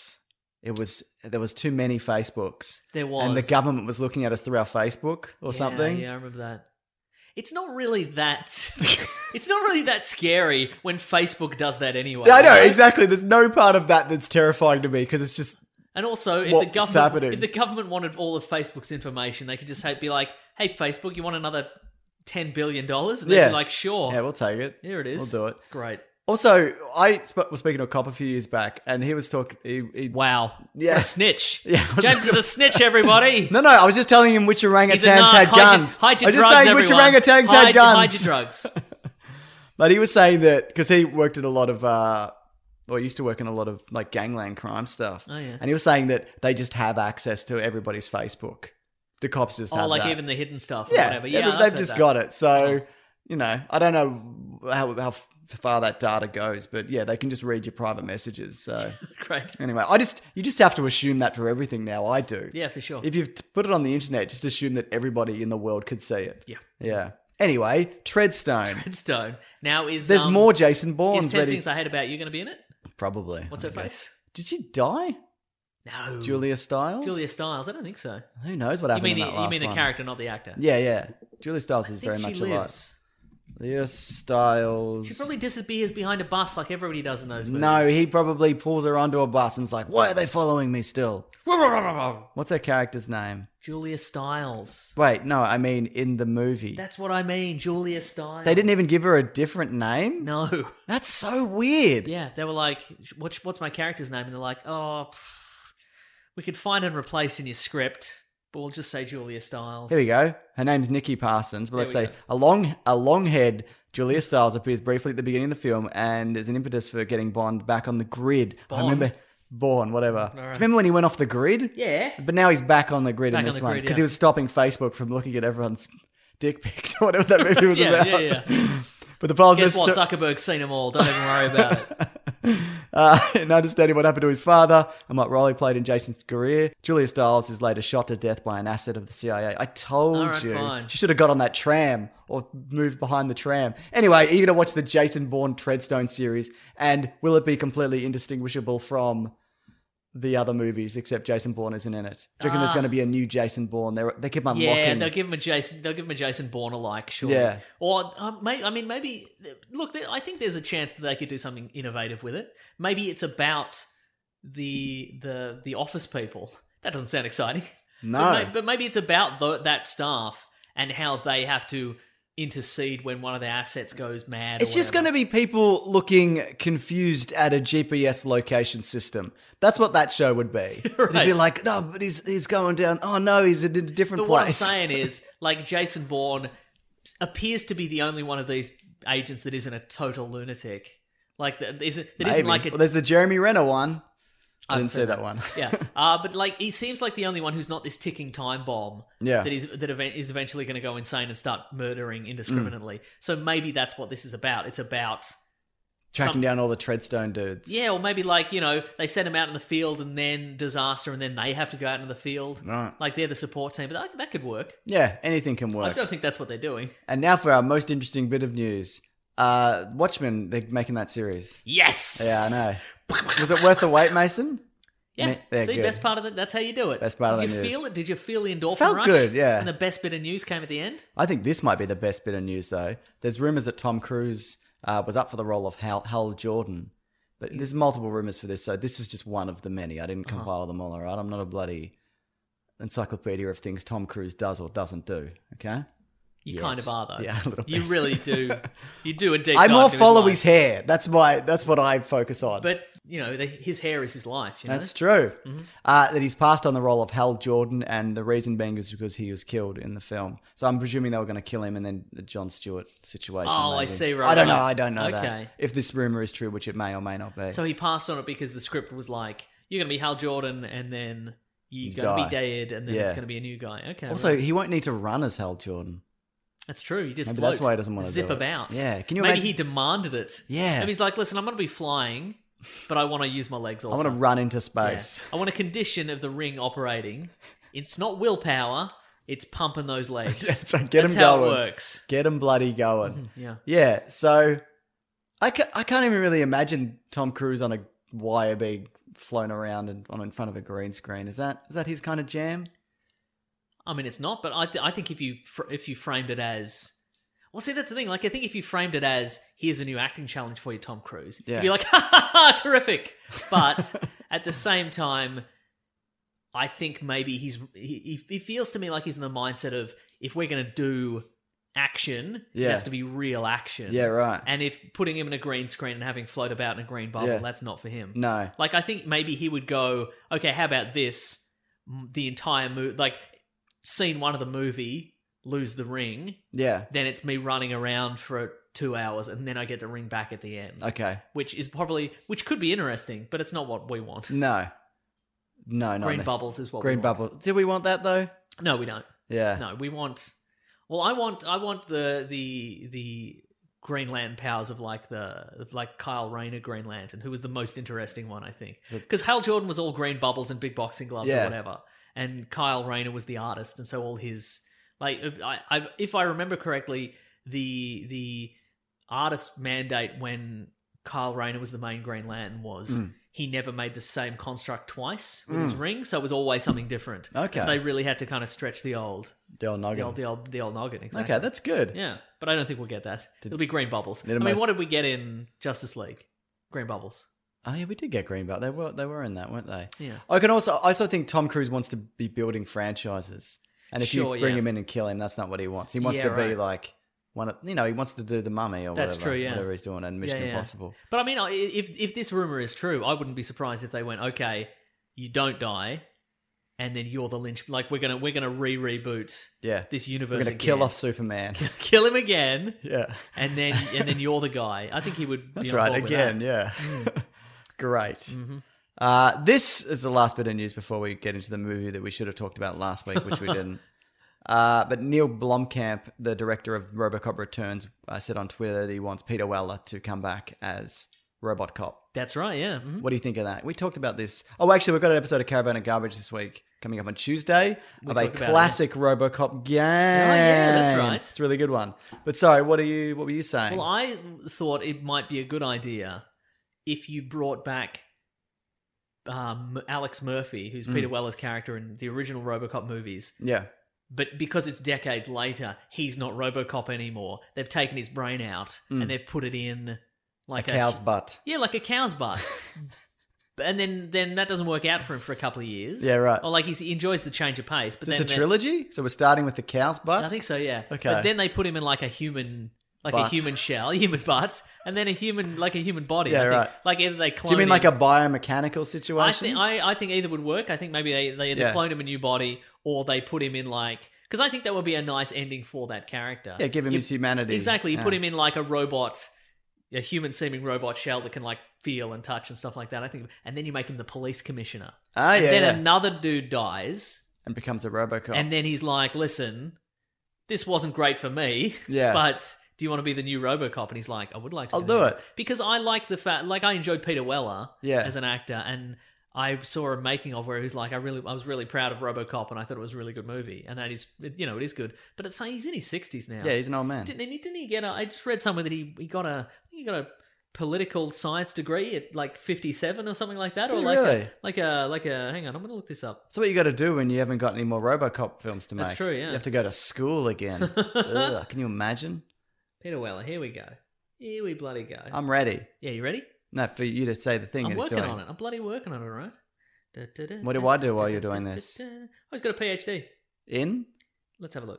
C: there was too many Facebooks.
D: There was.
C: And the government was looking at us through our Facebook or something.
D: Yeah, I remember that. It's not really that. It's not really that scary when Facebook does that anyway.
C: Yeah, I know,
D: right?
C: exactly. There's no part of that that's terrifying to me because it's just
D: And also,
C: What's happening?
D: if the government wanted all of Facebook's information, they could just be like, "Hey, Facebook, you want another $10 billion?" And they'd
C: Yeah.
D: be like, "Sure,
C: yeah, we'll take it.
D: here it is.
C: We'll do it.
D: Great.
C: Also, I was speaking to a cop a few years back, and he was talking. He
D: Wow.
C: Yeah.
D: What a snitch.
C: Yeah, I was
D: James is a snitch, everybody.
C: No, I was just telling him which
D: He's a
C: orangutans
D: narc.
C: had
D: Hide your-
C: guns.
D: Hide your
C: I was
D: drugs,
C: just saying
D: everyone.
C: which orangutans had guns.
D: Hide your drugs.
C: But he was saying that because he worked at a lot of, or used to work in a lot of like gangland crime stuff.
D: Oh, yeah.
C: And he was saying that they just have access to everybody's Facebook. The cops just have
D: like
C: that.
D: even the hidden stuff or
C: yeah,
D: whatever. Yeah, I've
C: they've
D: heard
C: just
D: that.
C: got it. So, you know, I don't know how far that data goes, but yeah, they can just read your private messages. So
D: Great.
C: anyway, you just have to assume that for everything now. I do.
D: Yeah, for sure.
C: If you've put it on the internet, just assume that everybody in the world could see it.
D: Yeah.
C: Yeah. Anyway, Treadstone.
D: Headstone. Now is
C: There's more Jason
D: Is
C: Bourne's
D: 10
C: ready.
D: Things I Hate About You going to be in it?
C: Probably.
D: What's her face?
C: Did she die?
D: No.
C: Julia Stiles?
D: Julia Stiles. I don't think so.
C: Who knows what
D: You
C: happened
D: mean
C: in that last
D: the
C: one?
D: character, not the actor.
C: Yeah. Julia Stiles is
D: I think
C: very
D: she
C: much alive.
D: lives.
C: Julia Stiles.
D: She probably disappears behind a bus like everybody does in those movies.
C: No, he probably pulls her onto a bus and's like, why are they following me still? What's her character's name?
D: Julia Stiles.
C: Wait, no, I mean in the movie.
D: That's what I mean. Julia Stiles.
C: They didn't even give her a different name?
D: No.
C: That's so weird.
D: Yeah, they were like, what's my character's name? And they're like, we could find and replace in your script, but we'll just say Julia Stiles.
C: Here we go. Her name's Nikki Parsons, but
D: There
C: let's
D: we
C: say a long-haired Julia Stiles appears briefly at the beginning of the film and is an impetus for getting Bond back on the grid. I
D: Bond?
C: remember Bourne, whatever.
D: right.
C: Do you remember when he went off the grid?
D: Yeah.
C: But now he's back on the grid
D: Back
C: in
D: on
C: this
D: the
C: one
D: grid,
C: because
D: yeah.
C: he was stopping Facebook from looking at everyone's dick pics or whatever that movie was
D: Yeah,
C: about.
D: yeah.
C: But the files
D: Guess what? Zuckerberg's seen them all. Don't even worry about it.
C: in understanding what happened to his father and what role he played in Jason's career, Julia Stiles is later shot to death by an asset of the CIA. I told
D: All right,
C: you.
D: fine.
C: She should have got on that tram or moved behind the tram. Anyway, you're going to watch the Jason Bourne Treadstone series, and will it be completely indistinguishable from the other movies except Jason Bourne isn't in it? Do you reckon there's going to be a new Jason Bourne? They keep unlocking.
D: Yeah, they'll give him a Jason Bourne alike, sure.
C: Yeah.
D: Or maybe look. I think there's a chance that they could do something innovative with it. Maybe it's about the office people. That doesn't sound exciting.
C: No.
D: but maybe it's about that staff and how they have to intercede when one of their assets goes mad.
C: It's just going to be people looking confused at a GPS location system. That's what that show would be.
D: Right.
C: They'd be like, no, but he's going down. Oh, no, he's in a different
D: But what I'm
C: place.
D: saying is, like, Jason Bourne appears to be the only one of these agents that isn't a total lunatic. Like, that isn't
C: Maybe.
D: like a.
C: Well, there's the Jeremy Renner one. I didn't
D: haven't
C: see
D: seen
C: that one.
D: Yeah, but like he seems like the only one who's not this ticking time bomb.
C: Yeah.
D: that is eventually going to go insane and start murdering indiscriminately. So maybe that's what this is about. It's about
C: Tracking down all the Treadstone dudes.
D: yeah, or maybe like they send them out in the field and then disaster, and then they have to go out into the field.
C: Right.
D: Like they're the support team, but that could work.
C: Yeah, anything can
D: I
C: work.
D: don't think that's what they're doing.
C: And now for our most interesting bit of news. Watchmen, they're making that series.
D: Yes.
C: Yeah, I know. Was it worth the wait, Mason?
D: Yeah.
C: They're
D: See,
C: good.
D: best part of it. That's how you do it.
C: Best part of
D: Did
C: the
D: you
C: news.
D: feel it? Did you feel the endorphin
C: Felt
D: rush?
C: good, yeah.
D: And the best bit of news came at the end.
C: I think this might be the best bit of news, though. There's rumors that Tom Cruise was up for the role of Hal Jordan. But there's multiple rumors for this, so this is just one of the many. I didn't compile them all, all right? I'm not a bloody encyclopedia of things Tom Cruise does or doesn't do, okay?
D: You
C: Yet.
D: kind of are, though.
C: Yeah, a little
D: You
C: bit.
D: really do. You do a deep
C: I
D: dive
C: more
D: into
C: follow
D: life.
C: his hair. That's what I focus on.
D: But, his hair is his life, you know?
C: That's true.
D: Mm-hmm.
C: That he's passed on the role of Hal Jordan, and the reason being is because he was killed in the film. So I'm presuming they were going to kill him, and then the Jon Stewart situation.
D: Oh, I
C: maybe.
D: see, right,
C: I don't know.
D: right.
C: I don't know
D: Okay.
C: that. If this rumor is true, which it may or may not be.
D: So he passed on it because the script was like, you're going to be Hal Jordan, and then you're
C: You
D: going to
C: die.
D: be dead, and then
C: Yeah.
D: it's going to be a new guy. Okay.
C: also,
D: right.
C: he won't need to run as Hal Jordan.
D: That's true. You just
C: Maybe
D: float,
C: that's why he doesn't want to
D: zip
C: do it.
D: about.
C: Yeah. Can you
D: Maybe
C: imagine?
D: he demanded it.
C: Yeah.
D: Maybe he's like, listen, I'm going to be flying, but I want to use my legs
C: I
D: also.
C: want to run into
D: Yeah.
C: space.
D: I want a condition of the ring operating It's not willpower. It's pumping those legs.
C: It's like, get
D: That's
C: him
D: how
C: going.
D: it works.
C: Get him bloody going.
D: Yeah.
C: Yeah, so I can't even really imagine Tom Cruise on a wire being flown around and on in front of a green screen. Is that his kind of jam?
D: I mean, it's not, but I think if you framed it as, well, see, that's the thing. Like, I think if you framed it as, here's a new acting challenge for you, Tom Cruise,
C: Yeah.
D: you'd be like, ha ha ha, terrific. But at the same time, I think maybe he feels to me like he's in the mindset of, if we're going to do action,
C: Yeah.
D: it has to be real action.
C: Yeah, right.
D: And if putting him in a green screen and having float about in a green bubble,
C: Yeah.
D: that's not for him.
C: No.
D: Like, I think maybe he would go, okay, how about this? The entire movie, like, scene 1 of the movie, lose the ring,
C: Yeah.
D: then it's me running around for 2 hours, and then I get the ring back at the end.
C: Okay.
D: Which could be interesting, but it's not what we want.
C: No. No, not
D: Green
C: me.
D: bubbles is what
C: Green
D: we want.
C: bubble. Did we want that though?
D: No, we don't.
C: Yeah.
D: No, we want. Well, I want the Green Lantern powers of like Kyle Rayner Green Lantern, who was the most interesting one, I think, because Hal Jordan was all green bubbles and big boxing gloves
C: Yeah.
D: or whatever, and Kyle Rayner was the artist, and so all his like, if I remember correctly, the artist mandate when Kyle Rayner was the main Green Lantern was he never made the same construct twice with his ring, so it was always something different.
C: Okay.
D: So they really had to kind of stretch the old
C: noggin.
D: the old noggin. Exactly.
C: Okay, that's good.
D: Yeah, but I don't think we'll get that. It'll be green bubbles.
C: Need
D: I
C: a
D: mean,
C: most-
D: what did we get in Justice League? Green bubbles.
C: Oh yeah, we did get green bubble. They were in that, weren't they?
D: Yeah.
C: I also think Tom Cruise wants to be building franchises, and if
D: Sure,
C: you bring
D: yeah.
C: him in and kill him, that's not what he wants. He wants
D: Yeah,
C: to be
D: right.
C: like one of, he wants to do the Mummy or
D: That's
C: whatever,
D: true, yeah.
C: whatever he's doing, and Mission
D: Yeah, yeah.
C: Impossible.
D: But I mean, if this rumor is true, I wouldn't be surprised if they went, okay, you don't die, and then you're the lynch. Like we're gonna reboot
C: Yeah,
D: this
C: we're
D: universe.
C: gonna
D: again.
C: kill off Superman.
D: kill him again,
C: Yeah,
D: and then you're the guy. I think he would. Be
C: that's
D: on
C: right.
D: board with
C: Again,
D: that. Mm.
C: yeah. Great.
D: Mm-hmm.
C: This is the last bit of news before we get into the movie that we should have talked about last week, which we didn't. But Neil Blomkamp, the director of RoboCop Returns, said on Twitter that he wants Peter Weller to come back as Robot Cop.
D: That's right. Yeah. Mhm.
C: What do you think of that? We talked about this. Oh, actually, we've got an episode of Caravan of Garbage this week coming up on Tuesday of a
D: talked about it.
C: classic RoboCop game.
D: Oh, yeah, that's right.
C: It's a really good one. But sorry, what were you saying?
D: Well, I thought it might be a good idea if you brought back Alex Murphy, who's Peter Weller's character in the original RoboCop movies.
C: Yeah.
D: But because it's decades later, he's not RoboCop anymore. They've taken his brain out and they've put it in like
C: A cow's butt.
D: Yeah, like a cow's butt. And then that doesn't work out for him for a couple of years.
C: Yeah, right.
D: Or like he enjoys the change of pace. But
C: Is
D: then
C: this a trilogy? So we're starting with the cow's butt?
D: I think so, yeah.
C: Okay.
D: But then they put him in like a human, like a
C: Butt.
D: human shell, a human butt, and then a human body.
C: Yeah,
D: I think.
C: right.
D: Like either they clone
C: Do you mean
D: him-
C: like a biomechanical situation?
D: I think either would work. I think maybe they either
C: Yeah.
D: clone him a new body or they put him in like, because I think that would be a nice ending for that character.
C: Yeah, give him his humanity.
D: Exactly. You
C: Yeah.
D: put him in like a robot, a human-seeming robot shell that can like feel and touch and stuff like that. I think, and then you make him the police commissioner.
C: Ah,
D: and
C: yeah,
D: then
C: yeah.
D: another dude dies,
C: And becomes a RoboCop.
D: and then he's like, "Listen, this wasn't great for me.
C: Yeah.
D: but do you want to be the new RoboCop?" And he's like, "I would like to.
C: I'll
D: be
C: do
D: the-
C: it."
D: because I like the fact, like I enjoyed Peter Weller,
C: Yeah.
D: as an actor, and I saw a making of where he's like, I was really proud of RoboCop, and I thought it was a really good movie, and that is, it is good. But it's he's in his 60s now.
C: Yeah, he's an old man.
D: Didn't he get I just read somewhere that he got a political science degree at like 57 or something like that, or
C: Did he
D: like
C: really?
D: like a hang on, I'm gonna look this up.
C: That's what you got to do when you haven't got any more RoboCop films to make.
D: That's true, yeah.
C: You have to go to school again. Ugh, can you imagine?
D: Peter Weller, here we go. Here we bloody go.
C: I'm ready.
D: Yeah, you ready?
C: No, for you to say the thing
D: I'm
C: that he's
D: working
C: doing.
D: on it. I'm bloody working on it, all right?
C: What do I do while you're doing this?
D: Oh, he's got a PhD.
C: In?
D: Let's have a look.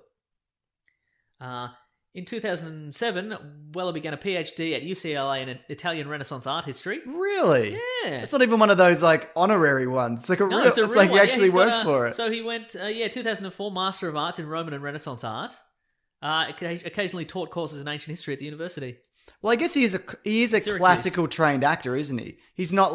D: In 2007, Weller began a PhD at UCLA in Italian Renaissance art history.
C: Really?
D: Yeah.
C: It's not even one of those like honorary ones. It's like a
D: No,
C: real.
D: it's a
C: It's
D: real
C: like
D: one.
C: you
D: Yeah,
C: actually
D: he's got
C: worked for it.
D: So he went, 2004, Master of Arts in Roman and Renaissance art. Occasionally taught courses in ancient history at the university.
C: Well, I guess he is a
D: Syracuse.
C: classical trained actor, isn't he? He's not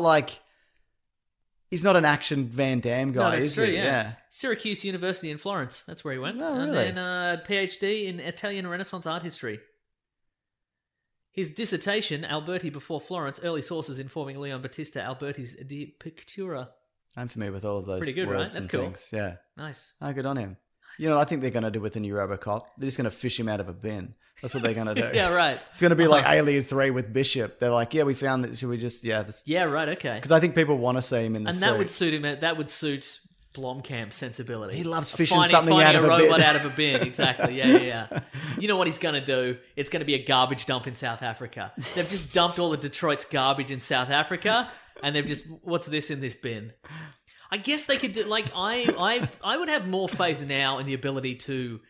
C: an action Van Damme guy,
D: No, that's
C: is
D: true,
C: he?
D: yeah. Syracuse University in Florence. That's where he went.
C: Oh,
D: And
C: really?
D: then PhD in Italian Renaissance art history. His dissertation, Alberti Before Florence, Early Sources Informing Leon Battista Alberti's Di Pictura.
C: I'm familiar with all of those.
D: Pretty good, right?
C: words
D: That's
C: and
D: cool.
C: things. Yeah.
D: Nice.
C: Oh, good on him. You know what I think they're going to do with the new RoboCop? They're just going to fish him out of a bin. That's what they're going to do.
D: Yeah, right.
C: It's going to be like Alien 3 with Bishop. They're like, yeah, we found that. Should we just,
D: Yeah, right, okay.
C: Because I think people want to see him in the
D: And
C: suit.
D: that would suit him. That would suit Blomkamp's sensibility.
C: He loves fishing something out of a
D: robot
C: bin.
D: out of a bin. Exactly. Yeah. You know what he's going to do? It's going to be a garbage dump in South Africa. They've just dumped all of Detroit's garbage in South Africa, and they've just, what's this in this bin? I guess they could do, like, I would have more faith now in the ability to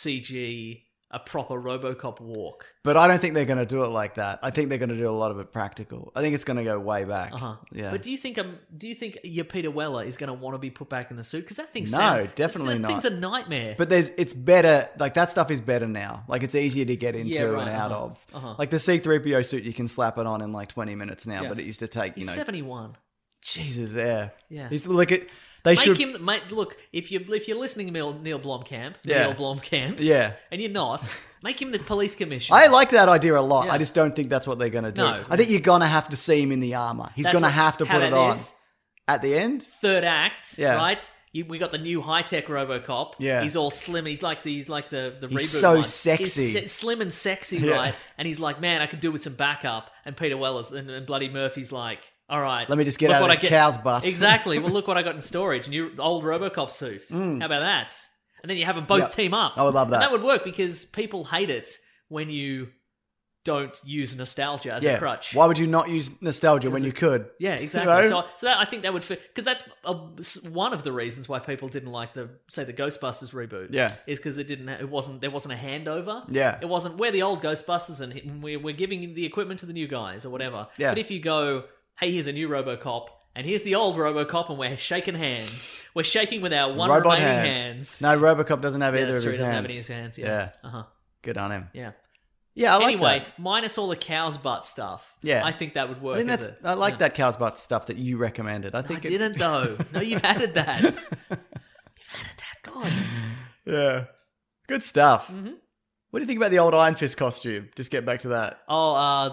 D: CG a proper RoboCop walk.
C: But I don't think they're going to do it like that. I think they're going to do a lot of it practical. I think it's going to go way back. Yeah.
D: But do you think your Peter Weller is going to want to be put back in the suit? Because that thing's
C: definitely not.
D: That thing's a nightmare.
C: But it's better. Like that stuff is better now. Like it's easier to get into
D: Yeah, right,
C: and out
D: uh-huh.
C: of. Like the C-3PO suit, you can slap it on in like 20 minutes now.
D: Yeah.
C: But it used to take
D: He's 71.
C: Jesus, yeah.
D: Yeah.
C: He's look at. They should.
D: Look, if you're listening to Neil Blomkamp,
C: Yeah.
D: Neil Blomkamp,
C: Yeah.
D: and you're not, make him the police commissioner.
C: I like that idea a lot.
D: Yeah.
C: I just don't think that's what they're going to do.
D: No.
C: I think you're going to have to see him in the armor. He's
D: That's
C: going to
D: what-
C: have to
D: how
C: put it
D: about
C: on
D: this?
C: at the end.
D: Third act,
C: Yeah.
D: right? We got the new high-tech RoboCop.
C: Yeah.
D: He's all slim. He's like the reboot
C: He's so
D: one.
C: sexy.
D: He's slim and sexy,
C: Yeah.
D: right? And he's like, man, I could do with some backup. And Peter Weller's and Bloody Murphy's like, all right.
C: Let me just get
D: look
C: out of
D: what
C: this cow's bus.
D: Exactly. Well, look what I got in storage. New old RoboCop suit. How about that? And then you have them both
C: Yep.
D: team up.
C: I would love that.
D: And that would work because people hate it when you don't use nostalgia as a crutch.
C: Why would you not use nostalgia when you could?
D: Yeah, exactly.
C: You know?
D: So that, I think that would fit because that's one of the reasons why people didn't like the Ghostbusters reboot.
C: Yeah.
D: is because there wasn't a handover.
C: Yeah.
D: it wasn't. We're the old Ghostbusters and we're giving the equipment to the new guys or whatever.
C: Yeah.
D: But if you go, hey, here's a new RoboCop. And here's the old RoboCop, and we're shaking hands. We're shaking with our one
C: Robot
D: remaining
C: hands.
D: hands.
C: No, RoboCop doesn't have
D: Yeah,
C: either
D: that's
C: of
D: true.
C: his
D: He doesn't
C: hands.
D: have any of his hands. Yeah.
C: Yeah.
D: Uh-huh.
C: Good on him.
D: Yeah.
C: Yeah, I like
D: Anyway,
C: that.
D: minus all the cow's butt stuff.
C: Yeah.
D: I think that would work.
C: I think I like that cow's butt stuff that you recommended. I
D: I
C: think
D: didn't though. No, you've added that. You've added that. God.
C: Yeah. Good stuff.
D: Mm-hmm.
C: What do you think about the old Iron Fist costume? Just get back to that.
D: Oh,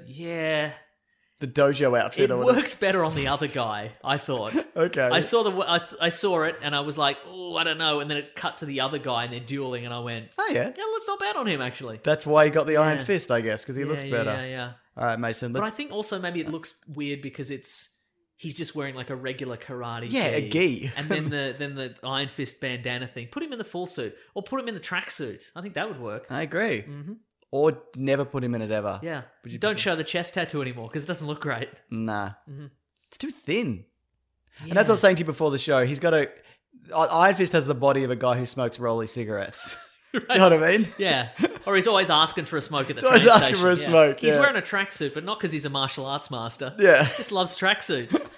C: The dojo outfit
D: it
C: or whatever.
D: works better on the other guy. I thought.
C: Okay.
D: I saw it and I was like, oh, I don't know. And then it cut to the other guy and they're dueling, and I went,
C: Oh, yeah.
D: yeah, let's not bad on him actually.
C: That's why he got the Iron
D: Yeah.
C: Fist, I guess, because he looks better.
D: Yeah.
C: All right, Mason.
D: But I
C: Let's...
D: think also maybe it looks weird because he's just wearing like a regular karate
C: Yeah, a gi.
D: and then the Iron Fist bandana thing. Put him in the full suit or put him in the tracksuit. I think that would work.
C: I agree. Or never put him in it ever.
D: Yeah.
C: Would you
D: Don't
C: prefer-
D: show the chest tattoo anymore because it doesn't look great.
C: Nah.
D: Mm-hmm.
C: It's too thin. And that's what I was saying to you before the show. He's got Iron Fist has the body of a guy who smokes Rolly cigarettes. Do you know what I mean?
D: Yeah. Or he's always asking for a smoke at the
C: He's always
D: train
C: asking
D: station.
C: for a smoke,
D: He's
C: yeah.
D: wearing a tracksuit, but not because he's a martial arts master.
C: Yeah.
D: He just loves tracksuits.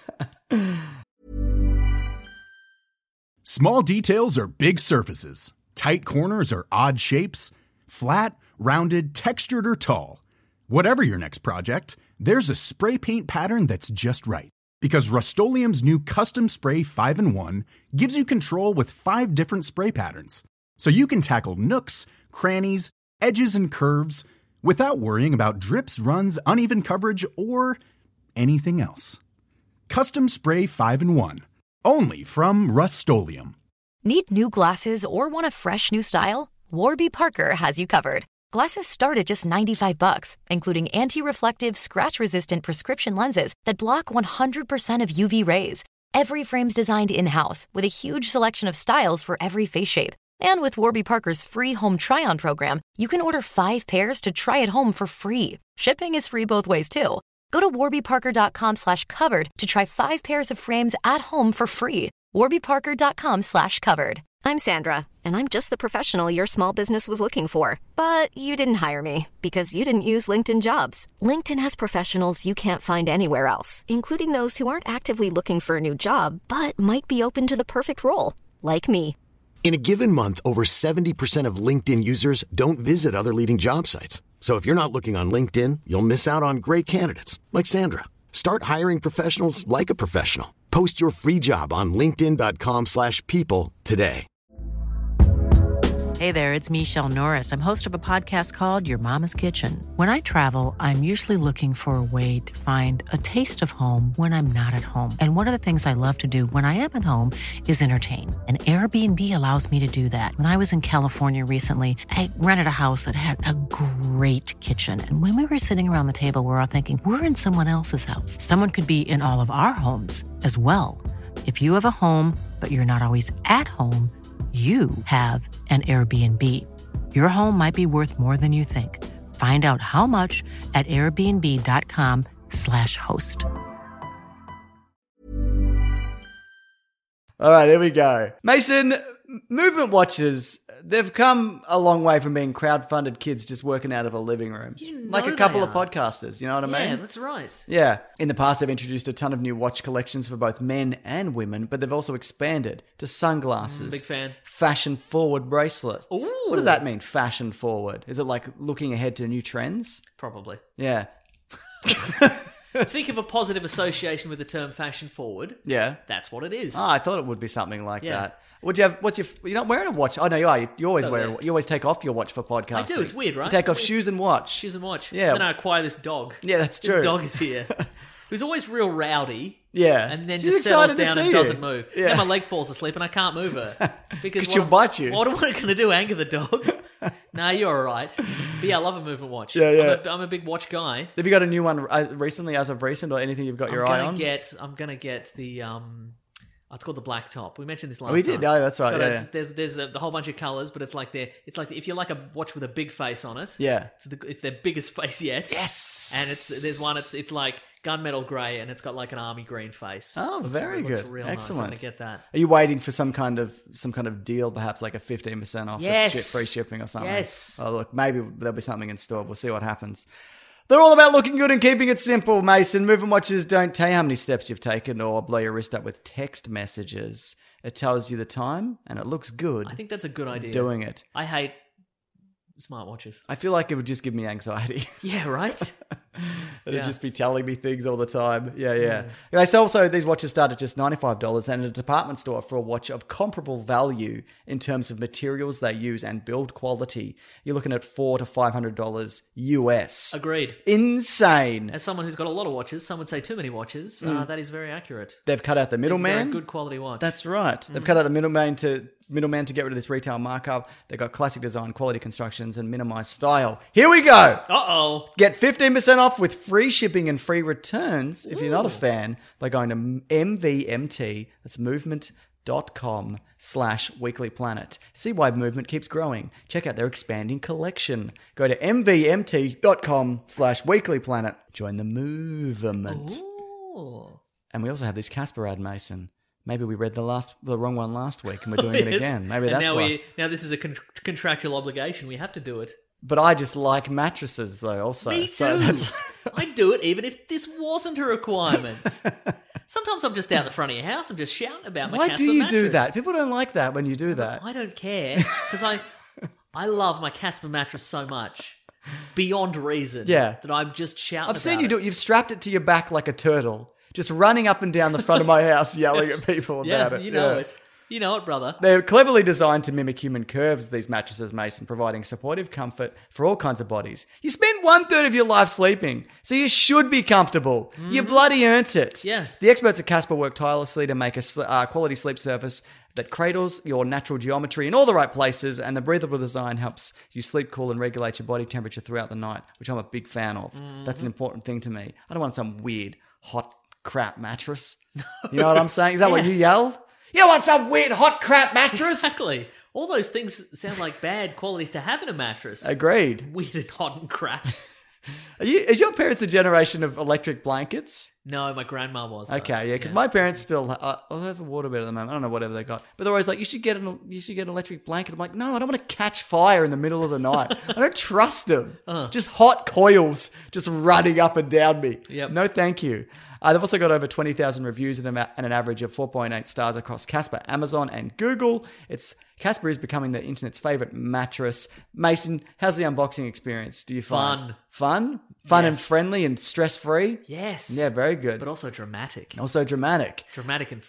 F: Small details are big surfaces. Tight corners are odd shapes. Flat, rounded, textured, or tall. Whatever your next project, there's a spray paint pattern that's just right. Because Rust-Oleum's new Custom Spray 5-in-1 gives you control with 5 different spray patterns. So you can tackle nooks, crannies, edges, and curves without worrying about drips, runs, uneven coverage, or anything else. Custom Spray 5-in-1. Only from Rust-Oleum.
B: Need new glasses or want a fresh new style? Warby Parker has you covered. Glasses start at just $95, including anti-reflective, scratch-resistant prescription lenses that block 100% of UV rays. Every frame's designed in-house with a huge selection of styles for every face shape. And with Warby Parker's free home try-on program, you can order 5 pairs to try at home for free. Shipping is free both ways, too. Go to warbyparker.com/covered to try 5 pairs of frames at home for free. warbyparker.com/covered.
G: I'm Sandra, and I'm just the professional your small business was looking for. But you didn't hire me because you didn't use LinkedIn Jobs. LinkedIn has professionals you can't find anywhere else, including those who aren't actively looking for a new job, but might be open to the perfect role, like me.
H: In a given month, over 70% of LinkedIn users don't visit other leading job sites. So if you're not looking on LinkedIn, you'll miss out on great candidates like Sandra. Start hiring professionals like a professional. Post your free job on linkedin.com/people today.
I: Hey there, it's Michelle Norris. I'm host of a podcast called Your Mama's Kitchen. When I travel, I'm usually looking for a way to find a taste of home when I'm not at home. And one of the things I love to do when I am at home is entertain. And Airbnb allows me to do that. When I was in California recently, I rented a house that had a great kitchen. And when we were sitting around the table, we're all thinking, we're in someone else's house. Someone could be in all of our homes as well. If you have a home, but you're not always at home, you have an Airbnb. Your home might be worth more than you think. Find out how much at airbnb.com/host.
C: All right, here we go. Mason, Movement Watchers, they've come a long way from being crowdfunded kids just working out of a living room. Like a couple of podcasters, you know what I mean?
D: Yeah, that's right.
C: Yeah. In the past, they've introduced a ton of new watch collections for both men and women, but they've also expanded to sunglasses.
D: Big fan.
C: Fashion-forward bracelets.
D: Ooh.
C: What does that mean, fashion-forward? Is it like looking ahead to new trends?
D: Probably.
C: Yeah.
D: Think of a positive association with the term fashion forward.
C: Yeah.
D: That's what it is.
C: Oh, I thought it would be something like
D: Yeah.
C: that. Would you have? You're not wearing a watch? Oh no, you are. You always wear. You always take off your watch for podcasting.
D: I do. It's weird, right?
C: You take
D: It's
C: off
D: weird.
C: shoes and watch.
D: Shoes and watch.
C: Yeah.
D: Then I acquire this dog.
C: Yeah, that's true.
D: This dog is here. Who's always real rowdy.
C: Yeah.
D: And then
C: She's
D: just settles
C: excited to
D: down
C: see
D: and
C: you.
D: doesn't move.
C: Yeah.
D: Then my leg falls asleep and I can't move her. Because
C: she'll bite you.
D: What am I going to do? Anger the dog? Nah, you're all right. But yeah, I love a movement watch.
C: Yeah, yeah.
D: I'm a big watch guy.
C: Have you got a new one recently, as of recent, or anything you've got your eye on?
D: I'm gonna get the it's called the black top. We mentioned this last time.
C: We did. Oh, that's right.
D: It's got
C: Yeah.
D: There's a whole bunch of colors, but it's like if you like a watch with a big face on it.
C: Yeah.
D: It's their biggest face yet.
C: Yes.
D: And there's one. It's like gunmetal grey, and it's got like an army green face.
C: Oh, very
D: Looks
C: good.
D: real
C: Excellent.
D: Nice. I'm gonna get that.
C: Are you waiting for some kind of deal, perhaps like a 15% off?
D: Yes.
C: With free shipping or something?
D: Yes.
C: Oh, look, maybe there'll be something in store. We'll see what happens. They're all about looking good and keeping it simple, Mason. Movement watches don't tell you how many steps you've taken or blow your wrist up with text messages. It tells you the time, and it looks good.
D: I think that's a good idea.
C: Doing it.
D: I hate smartwatches.
C: I feel like it would just give me anxiety.
D: Yeah, right?
C: It'd
D: Yeah.
C: just be telling me things all the time. Yeah. They sell also these watches start at just $95, and a department store for a watch of comparable value in terms of materials they use and build quality. You're looking at $400 to $500 US.
D: Agreed.
C: Insane.
D: As someone who's got a lot of watches, some would say too many watches, that is very accurate.
C: They've cut out the
D: They're a
C: middleman.
D: good quality watch.
C: That's right. They've cut out the middleman to get rid of this retail markup. They've got classic design, quality constructions, and minimized style. Here we go.
D: Uh-oh.
C: Get 15% off with free shipping and free returns if you're not a fan by going to MVMT. That's movement.com/weeklyplanet. See why Movement keeps growing. Check out their expanding collection. Go to MVMT.com/weeklyplanet. Join the movement.
D: Ooh.
C: And we also have this Casper ad, Mason. Maybe we read the wrong one last week and we're doing it
D: Yes.
C: again. Maybe
D: And
C: that's
D: now
C: why.
D: now this is a contractual obligation. We have to do it.
C: But I just like mattresses, though, also.
D: Me
C: So
D: too.
C: that's-
D: I'd do it even if this wasn't a requirement. Sometimes I'm just out the front of your house. I'm just shouting about my
C: Why
D: Casper
C: do you
D: mattress.
C: do that? People don't like that when you do that.
D: I don't care because I love my Casper mattress so much, beyond reason.
C: Yeah.
D: that I'm just shouting.
C: I've seen
D: about
C: you do it. You've strapped it to your back like a turtle, just running up and down the front of my house yelling at people
D: Yeah,
C: about it.
D: you know it. You know it, brother.
C: They're cleverly designed to mimic human curves, these mattresses, Mason, providing supportive comfort for all kinds of bodies. You spend 1/3 of your life sleeping, so you should be comfortable. You bloody earned it.
D: Yeah.
C: The experts at Casper work tirelessly to make a quality sleep surface that cradles your natural geometry in all the right places, and the breathable design helps you sleep cool and regulate your body temperature throughout the night, which I'm a big fan of. That's an important thing to me. I don't want some weird, hot crap mattress. You know what I'm saying? Is that what you yell? You want some weird hot crap mattress?
D: Exactly. All those things sound like bad qualities to have in a mattress.
C: Agreed.
D: Weird and hot and crap.
C: Is your parents the generation of electric blankets?
D: No, my grandma was. Though.
C: Okay, yeah, because my parents still. I'll have a waterbed at the moment. I don't know whatever they got, but they're always like, "You should get an electric blanket." I'm like, "No, I don't want to catch fire in the middle of the night. I don't trust them. Just hot coils just running up and down me.
D: Yep.
C: No, thank you." They've also got over 20,000 reviews and an average of 4.8 stars across Casper, Amazon, and Google. Casper is becoming the internet's favorite mattress. Mason, how's the unboxing experience? Do you find fun and
D: Yes.
C: friendly and stress free?
D: Yes.
C: Yeah, very good.
D: But also dramatic.
C: Also dramatic.
D: Dramatic and fun.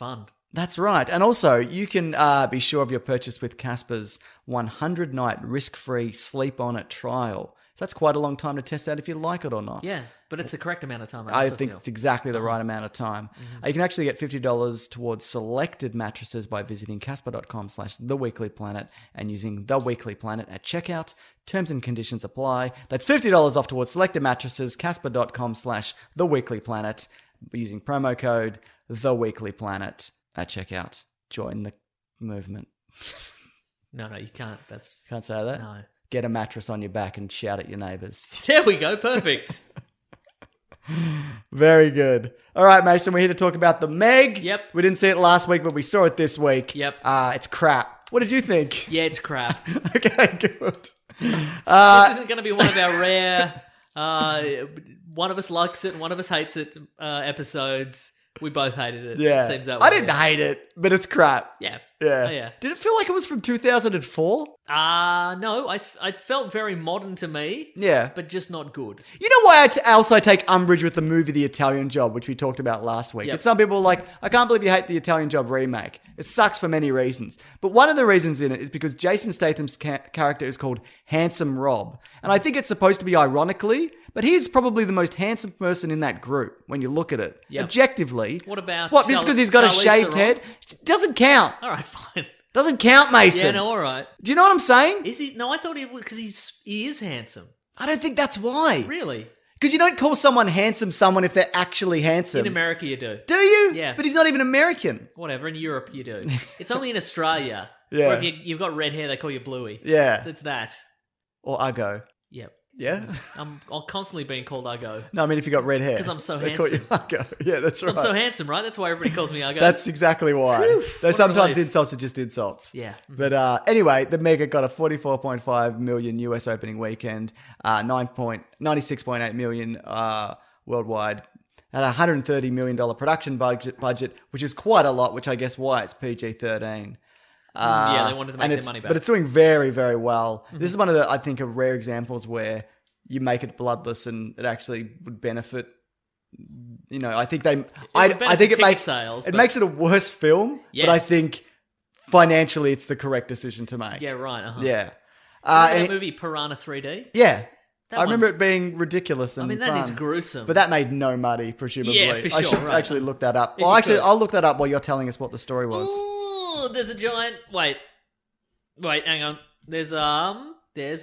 C: That's right. And also, you can be sure of your purchase with Casper's 100-night risk-free sleep-on-it trial. That's quite a long time to test out if you like it or not.
D: Yeah, but it's the correct amount of time.
C: I think it's exactly the right amount of time. You can actually get $50 towards selected mattresses by visiting casper.com/theweeklyplanet and using The Weekly Planet at checkout. Terms and conditions apply. That's $50 off towards selected mattresses, casper.com/theweeklyplanet, using promo code TheWeeklyPlanet at checkout. Join the movement.
D: No, you can't. That's
C: Can't say that?
D: No.
C: Get a mattress on your back and shout at your neighbours.
D: There we go. Perfect.
C: Very good. All right, Mason, we're here to talk about The Meg.
D: Yep.
C: We didn't see it last week, but we saw it this week.
D: Yep.
C: It's crap. What did you think?
D: Yeah, it's crap.
C: Okay, good.
D: This isn't going to be one of our rare, one of us likes it and one of us hates it episodes. We both hated it.
C: Yeah.
D: It seems that way.
C: I didn't hate it, but it's crap.
D: Yeah.
C: Yeah.
D: Oh, yeah.
C: Did it feel like it was from 2004?
D: No, I felt very modern to me.
C: Yeah.
D: But just not good.
C: You know why I also take umbrage with the movie The Italian Job, which we talked about last week?
D: Yep.
C: And some people are like, I can't believe you hate The Italian Job remake. It sucks for many reasons. But one of the reasons in it is because Jason Statham's character is called Handsome Rob. And I think it's supposed to be ironically, but he's probably the most handsome person in that group when you look at it.
D: Yep.
C: Objectively.
D: What about
C: What, just because he's got a
D: Charlize
C: shaved
D: Theron?
C: head? Doesn't count.
D: All right, fine.
C: Doesn't count, Mason.
D: Yeah, no, all right.
C: Do you know what I'm saying?
D: Is he? No, I thought he was because he is handsome.
C: I don't think that's why.
D: Really?
C: Because you don't call someone handsome someone if they're actually handsome.
D: In America, you do.
C: Do you?
D: Yeah.
C: But he's not even American.
D: Whatever. In Europe, you do. It's only in Australia.
C: Yeah.
D: Where if you've got red hair, they call you Bluey.
C: Yeah.
D: It's that.
C: Or Uggo.
D: Yep.
C: Yeah?
D: I'm constantly being called Uggo.
C: No, I mean if you got red hair.
D: 'Cause I'm so
C: they call you
D: handsome.
C: Uggo. Yeah, that's right.
D: I'm so handsome, right? That's why everybody calls me Uggo.
C: That's exactly why.
D: Whew,
C: Though
D: what a
C: sometimes
D: relief.
C: insults are just insults.
D: Yeah.
C: But anyway, the Mega got a $44.5 million US opening weekend, 96.8 million worldwide, at a $130 million production budget, which is quite a lot, which I guess why it's PG-13.
D: Yeah, they wanted to make
C: and
D: their
C: it's-
D: money back.
C: But it's doing very, very well. This is one of the, I think, of rare examples where you make it bloodless and it actually would benefit. You know, I think I think it
D: ticket
C: makes
D: sales,
C: it
D: but-
C: makes it a worse film. But I
D: Yes.
C: think financially, it's the correct decision to make.
D: Yeah, right. Uh-huh.
C: Yeah.
D: Remember
C: And
D: that movie Piranha 3D?
C: yeah.
D: That
C: I remember
D: one's-
C: it being ridiculous and
D: I mean, that is
C: fun.
D: gruesome.
C: But that made no money, presumably.
D: Yeah, for
C: I
D: sure,
C: should
D: right.
C: actually look that up.
D: If
C: Well,
D: you
C: actually,
D: could.
C: I'll look that up while you're telling us what the story was.
D: Ooh, there's a giant. Wait, hang on. There's a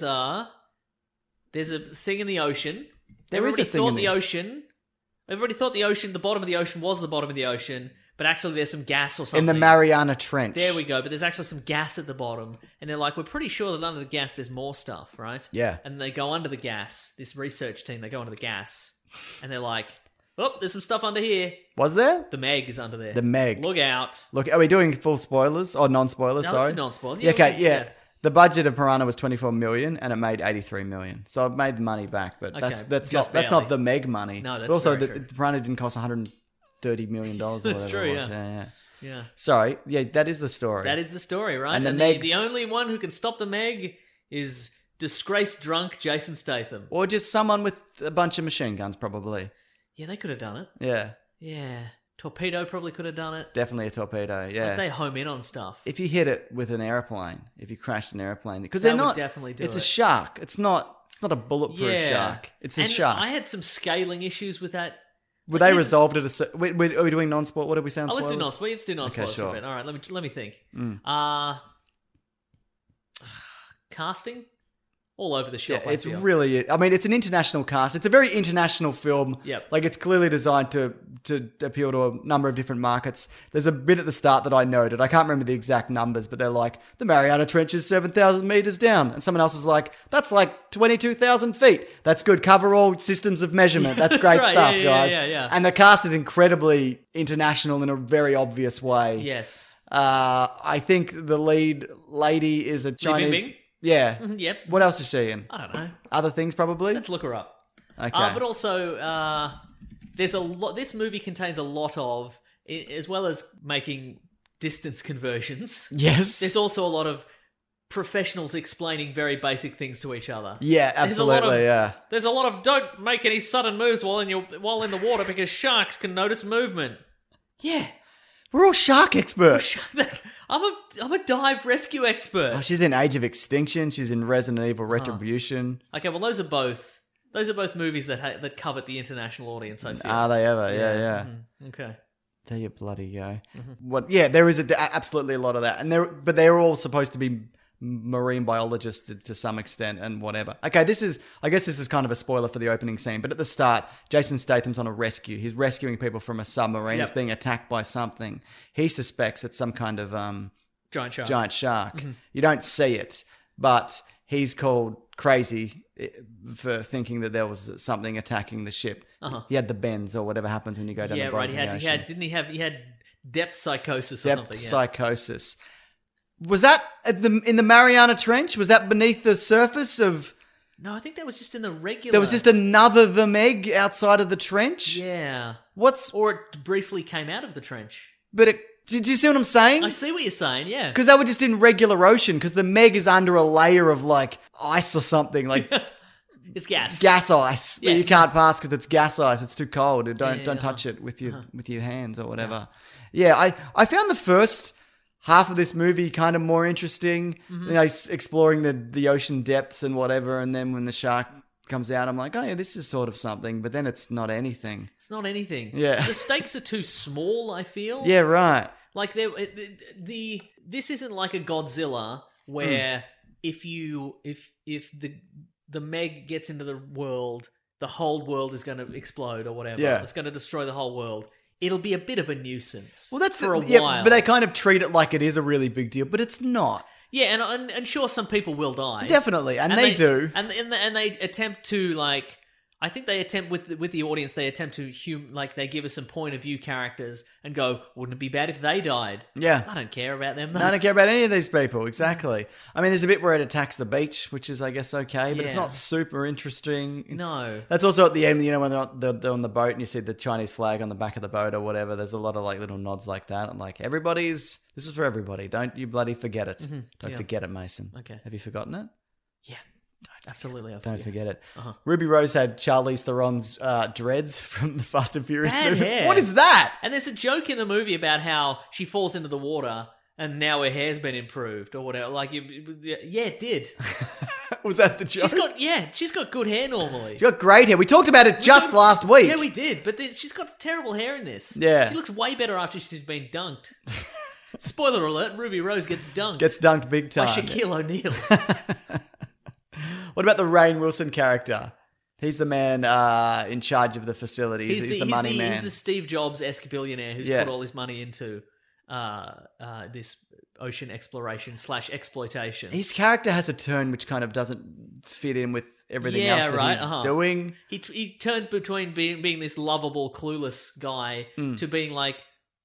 D: thing in the ocean.
C: There is a thing in the
D: ocean. Everybody thought the ocean, the bottom of the ocean, was the bottom of the ocean, but actually there's some gas or something
C: In the Mariana Trench.
D: There we go. But there's actually some gas at the bottom, and they're like, we're pretty sure that under the gas there's more stuff, right?
C: Yeah.
D: And they go under the gas. This research team, they go under the gas, and they're like, oh, there's some stuff under here.
C: Was there?
D: The Meg is under there.
C: The Meg.
D: Look out.
C: Look, are we doing full spoilers or non-spoilers?
D: No,
C: Sorry,
D: it's a non-spoilers.
C: Yeah, okay, yeah.
D: yeah.
C: The budget of Piranha was 24 million, and it made 83 million. So it made money back, but
D: Okay,
C: that's
D: just
C: not
D: barely.
C: the Meg money.
D: No, that's
C: but also
D: very
C: the
D: true.
C: Piranha didn't cost 130 million dollars.
D: That's true,
C: It was.
D: yeah.
C: Yeah.
D: Yeah.
C: Sorry, yeah, that is the story.
D: That is the story, right?
C: And the
D: the
C: Meg's-
D: only one who can stop the Meg is disgraced drunk Jason Statham.
C: or just someone with a bunch of machine guns, probably.
D: Yeah, they could have done it.
C: Yeah,
D: Yeah. Torpedo probably could have done it.
C: definitely a torpedo. Yeah,
D: Like, they home in on stuff.
C: if you hit it with an airplane, if you crashed an airplane, because
D: That
C: they're
D: would
C: not.
D: definitely do
C: It's a
D: it.
C: shark. It's not a bulletproof
D: Yeah.
C: shark. It's a
D: And
C: shark.
D: I had some scaling issues with that.
C: Were
D: But
C: they
D: here's-
C: resolved at a? Are we doing non-sport? What did we say on
D: Oh, let's do
C: spoilers?
D: non-spoilers. Let's do non-spoilers
C: sure.
D: for a bit. All right, let me think.
C: Mm.
D: Casting? All over the
C: Yeah,
D: shop, I
C: it's
D: feel.
C: really. I mean, it's an international cast. It's a very international film.
D: Yep.
C: Like it's clearly designed to appeal to a number of different markets. There's a bit at the start that I noted. I can't remember the exact numbers, but they're like the Mariana Trench is 7,000 meters down, and someone else is like, that's like 22,000 feet. That's good. Cover all systems of measurement. That's
D: That's
C: great
D: right.
C: stuff,
D: Yeah,
C: guys.
D: yeah.
C: And the cast is incredibly international in a very obvious way.
D: Yes.
C: I think the lead lady is a Chinese.
D: Bingbing?
C: Yeah.
D: Yep.
C: What else is she in?
D: I don't know.
C: Other things, probably.
D: Let's look her up.
C: Okay.
D: But also, there's a lot. This movie contains a lot of, as well as making distance conversions.
C: Yes.
D: There's also a lot of professionals explaining very basic things to each other.
C: Yeah,
D: There's a lot
C: absolutely.
D: of-
C: Yeah.
D: There's a lot of don't make any sudden moves while in the water because sharks can notice movement. Yeah.
C: We're all shark experts.
D: I'm a dive rescue expert.
C: Oh, she's in Age of Extinction. She's in Resident Evil Retribution.
D: Okay, well those are both movies that covered the international audience. I feel.
C: Are they ever? Yeah.
D: Okay.
C: There you bloody go. What? Yeah, there is absolutely a lot of that, and they're all supposed to be marine biologists to some extent and whatever. Okay, I guess this is kind of a spoiler for the opening scene, but at the start, Jason Statham's on a rescue. He's rescuing people from a submarine. It's being attacked by something. He suspects it's some kind of
D: giant shark.
C: You don't see it, but he's called crazy for thinking that there was something attacking the ship. He had the bends or whatever happens when you go down the bottom of the ocean.
D: He had depth psychosis or something.
C: Depth psychosis. Was that in the Mariana Trench? Was that beneath the surface of...
D: No, I think that was just in the regular...
C: There was just another The Meg outside of the trench?
D: Yeah.
C: Or
D: it briefly came out of the trench.
C: But do you see what I'm saying?
D: I see what you're saying, yeah.
C: Because they were just in regular ocean, because the Meg is under a layer of, like, ice or something, like...
D: It's gas.
C: Gas ice that you can't pass because it's gas ice. It's too cold. Don't touch it with your hands or whatever. Yeah, I found the first... half of this movie kind of more interesting, exploring the ocean depths and whatever. And then when the shark comes out, I'm like, oh yeah, this is sort of something. But then it's not anything.
D: It's not anything.
C: Yeah.
D: The stakes are too small, I feel.
C: Yeah, right.
D: Like this isn't like a Godzilla where if the Meg gets into the world, the whole world is going to explode or whatever.
C: Yeah.
D: It's going to destroy the whole world. It'll be a bit of a nuisance.
C: Well, that's
D: for a while.
C: But they kind of treat it like it is a really big deal, but it's not.
D: Yeah, and sure, some people will die.
C: Definitely, and they do.
D: And they attempt to, like, I think they attempt with the audience. They attempt to they give us some point of view characters and go, wouldn't it be bad if they died?
C: Yeah,
D: I don't care about them. Though.
C: I don't care about any of these people. Exactly. I mean, there's a bit where it attacks the beach, which is, I guess, okay, but it's not super interesting. No, that's also at the end. You know, when they're on the boat and you see the Chinese flag on the back of the boat or whatever. There's a lot of like little nods like that. I'm like, this is for everybody. Don't you bloody forget it. Don't forget it, Mason. Okay, have you forgotten it?
D: Yeah. Absolutely.
C: Don't forget it. Ruby Rose had Charlize Theron's dreads from the Fast and Furious movie.
D: Hair.
C: What is that?
D: And there's a joke in the movie about how she falls into the water and now her hair's been improved or whatever. Like, it did.
C: Was that the joke?
D: She's got good hair normally.
C: She's got great hair. We talked about it last week.
D: Yeah, we did. But she's got terrible hair in this.
C: Yeah.
D: She looks way better after she's been dunked. Spoiler alert, Ruby Rose gets dunked.
C: Gets dunked big time.
D: By Shaquille O'Neal.
C: What about the Rainn Wilson character? He's the man in charge of the facilities. He's the money man.
D: He's the Steve Jobs-esque billionaire who's put all his money into this ocean exploration / exploitation.
C: His character has a turn which kind of doesn't fit in with everything else that he's doing.
D: He turns between being this lovable, clueless guy to being like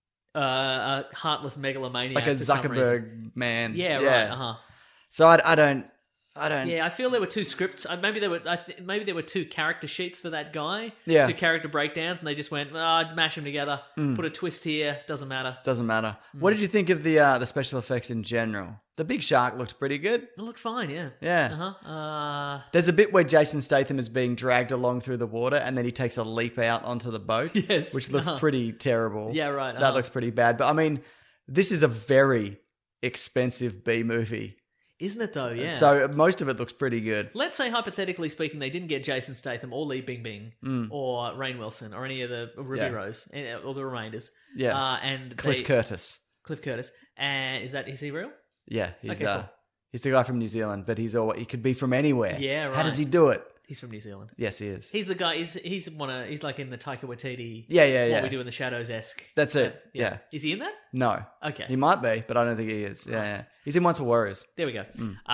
D: a heartless megalomaniac.
C: Like a Zuckerberg man.
D: Yeah, right.
C: So I don't.
D: Yeah, I feel there were two scripts. Maybe there were two character sheets for that guy.
C: Yeah.
D: 2 character breakdowns, and they just went, mash them together, put a twist here. Doesn't matter. What
C: did you think of the special effects in general? The big shark looked pretty good.
D: It looked fine, yeah.
C: Yeah. There's a bit where Jason Statham is being dragged along through the water, and then he takes a leap out onto the boat.
D: Yes.
C: Which looks pretty terrible.
D: Yeah, right.
C: That looks pretty bad. But I mean, this is a very expensive B movie.
D: Isn't it though? Yeah.
C: So most of it looks pretty good.
D: Let's say, hypothetically speaking, they didn't get Jason Statham or Lee Bingbing or Rainn Wilson or any of the Ruby Rose or the remainders.
C: Yeah.
D: And
C: Cliff Curtis.
D: And is he real?
C: Yeah. He's
D: cool.
C: He's the guy from New Zealand, but he could be from anywhere.
D: Yeah. Right.
C: How does he do it?
D: He's from New Zealand.
C: Yes, he is.
D: He's the guy. He's like in the Taika Waititi.
C: Yeah.
D: What We Do in the Shadows-esque.
C: That's it. Yeah.
D: Is he in that?
C: No.
D: Okay.
C: He might be, but I don't think he is. Yeah. He's in Once for Warriors.
D: There we go.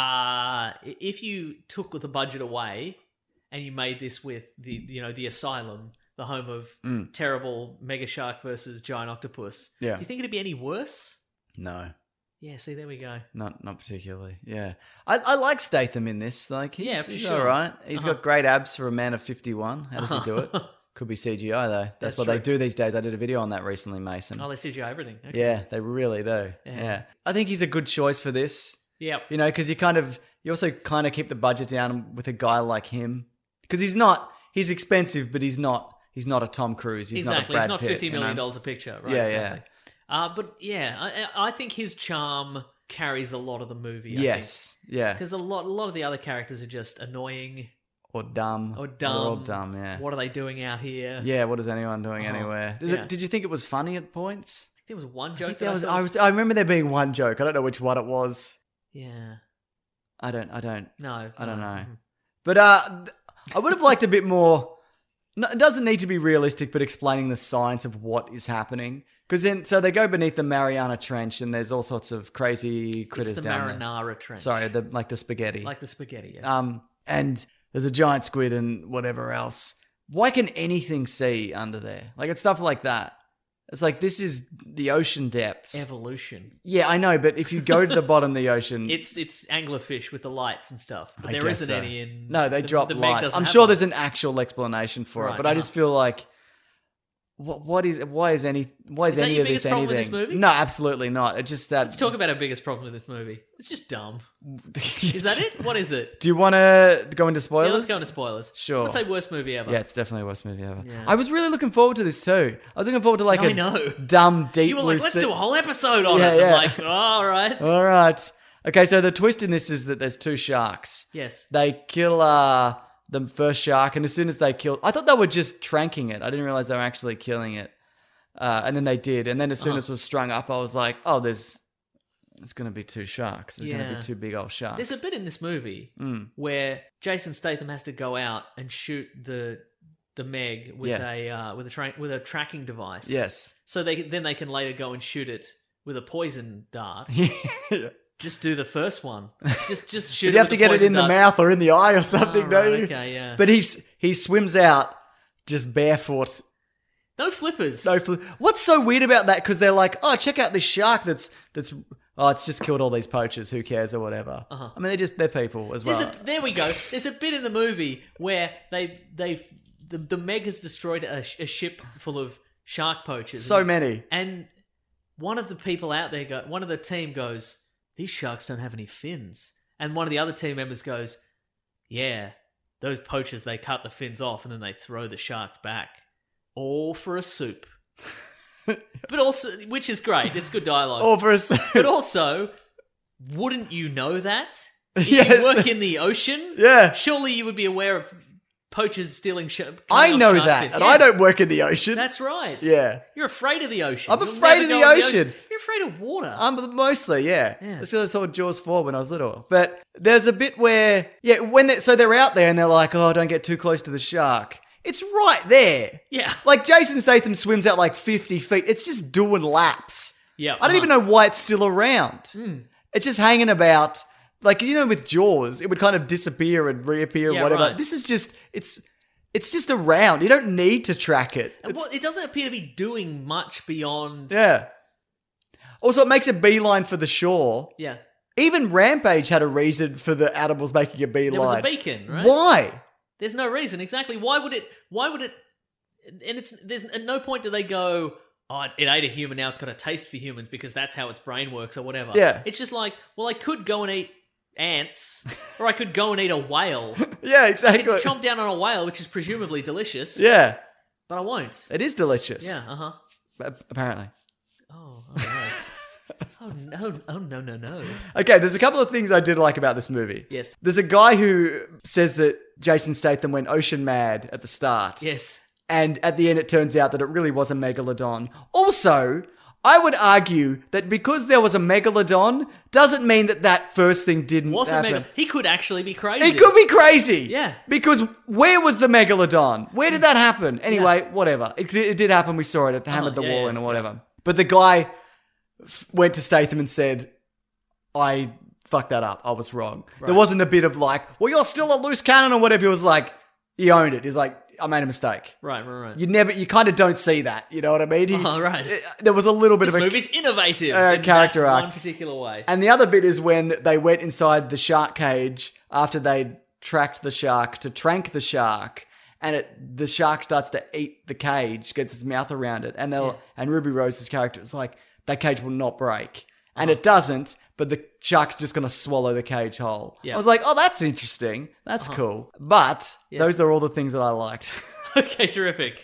D: If you took the budget away and you made this with the asylum, the home of terrible mega shark versus giant octopus, do you think it'd be any worse?
C: No.
D: Yeah, see, there we go.
C: Not particularly. Yeah, I like Statham in this. Like, he's
D: sure.
C: all right. He's got great abs for a man of 51. How does he do it? Could be CGI though. That's what
D: true.
C: they do these days. I did a video on that recently, Mason.
D: Oh, they CGI everything. Okay.
C: Yeah, they really do. Yeah, I think he's a good choice for this.
D: Yeah,
C: because you also kind of keep the budget down with a guy like him because he's expensive, but he's not a Tom Cruise. He's not a Brad Pitt.
D: He's not $50 million a picture. Right,
C: Yeah,
D: exactly. But yeah, I think his charm carries a lot of the movie.
C: Yes. Yeah.
D: Because a lot of the other characters are just annoying
C: Or dumb. They're all dumb, yeah.
D: What are they doing out here?
C: Yeah, what is anyone doing anywhere?
D: Yeah.
C: Did you think it was funny at points?
D: I think there was one joke.
C: I remember there being one joke. I don't know which one it was.
D: Yeah.
C: I don't
D: No.
C: I don't know. But I would have liked a bit more. No, it doesn't need to be realistic, but explaining the science of what is happening. Because so they go beneath the Mariana Trench, and there's all sorts of crazy critters
D: It's the
C: down there.
D: Marinara Trench.
C: Sorry, like the spaghetti.
D: Like the spaghetti, yes.
C: And there's a giant squid and whatever else. Why can anything see under there? Like, it's stuff like that. It's like, this is the ocean depths.
D: Evolution.
C: Yeah, I know, but if you go to the bottom of the ocean...
D: It's anglerfish with the lights and stuff. But
C: I
D: there
C: guess
D: isn't
C: so.
D: any in...
C: No, they drop
D: the Meg
C: lights.
D: doesn't
C: I'm
D: have
C: sure
D: one.
C: there's an actual explanation for it,
D: Right,
C: but I just feel like... Why is any
D: that
C: of
D: your
C: this
D: biggest problem with this
C: anything?
D: movie?
C: No, absolutely not. It's just that...
D: Let's talk about our biggest problem with this movie. It's just dumb. Is that it? What is it?
C: Do you want to go into spoilers?
D: Yeah, let's go into spoilers.
C: Sure.
D: Let's say worst movie ever.
C: Yeah, it's definitely the worst movie ever.
D: Yeah.
C: I was really looking forward to this too. I was looking forward to like
D: I
C: a
D: know.
C: dumb, deep
D: You were
C: blue
D: like, let's
C: sea-
D: do a whole episode on
C: Yeah,
D: it.
C: yeah.
D: I'm like, oh, all right.
C: All right. Okay, so the twist in this is that there's two sharks.
D: Yes.
C: They kill the first shark, and as soon as they kill... I thought they were just tranking it. I didn't realize they were actually killing it. And then they did. And then as soon as it was strung up, I was like, oh, there's going to be two sharks. There's going to be two big old sharks.
D: There's a bit in this movie where Jason Statham has to go out and shoot the Meg with a tracking device.
C: Yes.
D: So they can later go and shoot it with a poison dart.
C: Yeah.
D: Just do the first one. Just shoot.
C: But you have to get it in the mouth or in the eye or something, don't you?
D: Okay, yeah.
C: But he swims out just barefoot.
D: No flippers.
C: What's so weird about that? Because they're like, oh, check out this shark that's it's just killed all these poachers. Who cares or whatever.
D: Uh-huh.
C: I mean, they're people as well.
D: There we go. There's a bit in the movie where the Meg has destroyed a ship full of shark poachers.
C: So many.
D: And one of the people out there one of the team goes, these sharks don't have any fins. And one of the other team members goes, yeah, those poachers, they cut the fins off and then they throw the sharks back. All for a soup. But also, which is great. It's good dialogue.
C: All for a soup.
D: But also, wouldn't you know that? If
C: Yes.
D: you work in the ocean,
C: Yeah.
D: surely you would be aware of poachers stealing
C: I know
D: shark
C: that,
D: fins.
C: and
D: Yeah,
C: I don't work in the ocean.
D: That's right.
C: Yeah.
D: You're afraid of the ocean.
C: I'm
D: You'll
C: afraid
D: never
C: of
D: go
C: the
D: in
C: ocean.
D: You're afraid of water.
C: Mostly, yeah.
D: Yeah.
C: That's because I saw Jaws 4 when I was little. But there's a bit where, so they're out there and they're like, oh, don't get too close to the shark. It's right there.
D: Yeah.
C: Like Jason Statham swims out like 50 feet. It's just doing laps.
D: Yeah,
C: I don't even know why it's still around. It's just hanging about. Like, with Jaws, it would kind of disappear and reappear,
D: Yeah,
C: whatever.
D: right.
C: This is just, it's just around. You don't need to track it.
D: And it doesn't appear to be doing much beyond...
C: Yeah. Also, it makes a beeline for the shore.
D: Yeah.
C: Even Rampage had a reason for the animals making a beeline.
D: There was a beacon, right?
C: Why?
D: There's no reason. Exactly. Why would it... And there's at no point do they go, oh, it ate a human, now it's got a taste for humans because that's how its brain works or whatever.
C: Yeah.
D: It's just like, well, I could go and eat ants, or I could go and eat a whale.
C: Yeah,
D: I
C: exactly.
D: could chomp down on a whale, which is presumably delicious.
C: Yeah.
D: But I won't.
C: It is delicious.
D: Yeah, uh-huh.
C: Apparently.
D: Oh no. Oh, no.
C: Okay, there's a couple of things I did like about this movie.
D: Yes.
C: There's a guy who says that Jason Statham went ocean mad at the start.
D: Yes.
C: And at the end, it turns out that it really was a megalodon. Also, I would argue that because there was a megalodon doesn't mean that first thing didn't happen.
D: He could actually be crazy.
C: It could be crazy.
D: Yeah.
C: Because where was the megalodon? Where did that happen? Anyway, whatever. It did happen. We saw it. It hammered the wall in or whatever. But the guy went to Statham and said, I fucked that up. I was wrong. Right. There wasn't a bit of like, well, you're still a loose cannon or whatever. He was like, he owned it. He's like, I made a mistake.
D: Right.
C: You kind of don't see that. You know what I mean?
D: Right.
C: There was a little bit
D: this
C: of a
D: movie's innovative in
C: character arc.
D: one particular way.
C: And the other bit is when they went inside the shark cage after they'd tracked the shark to trank the shark, and the shark starts to eat the cage, gets his mouth around it, and and Ruby Rose's character is like, that cage will not break. And it doesn't, but the shark's just going to swallow the cage whole.
D: Yeah.
C: I was like, oh, that's interesting. That's cool. But those are all the things that I liked.
D: Okay, terrific.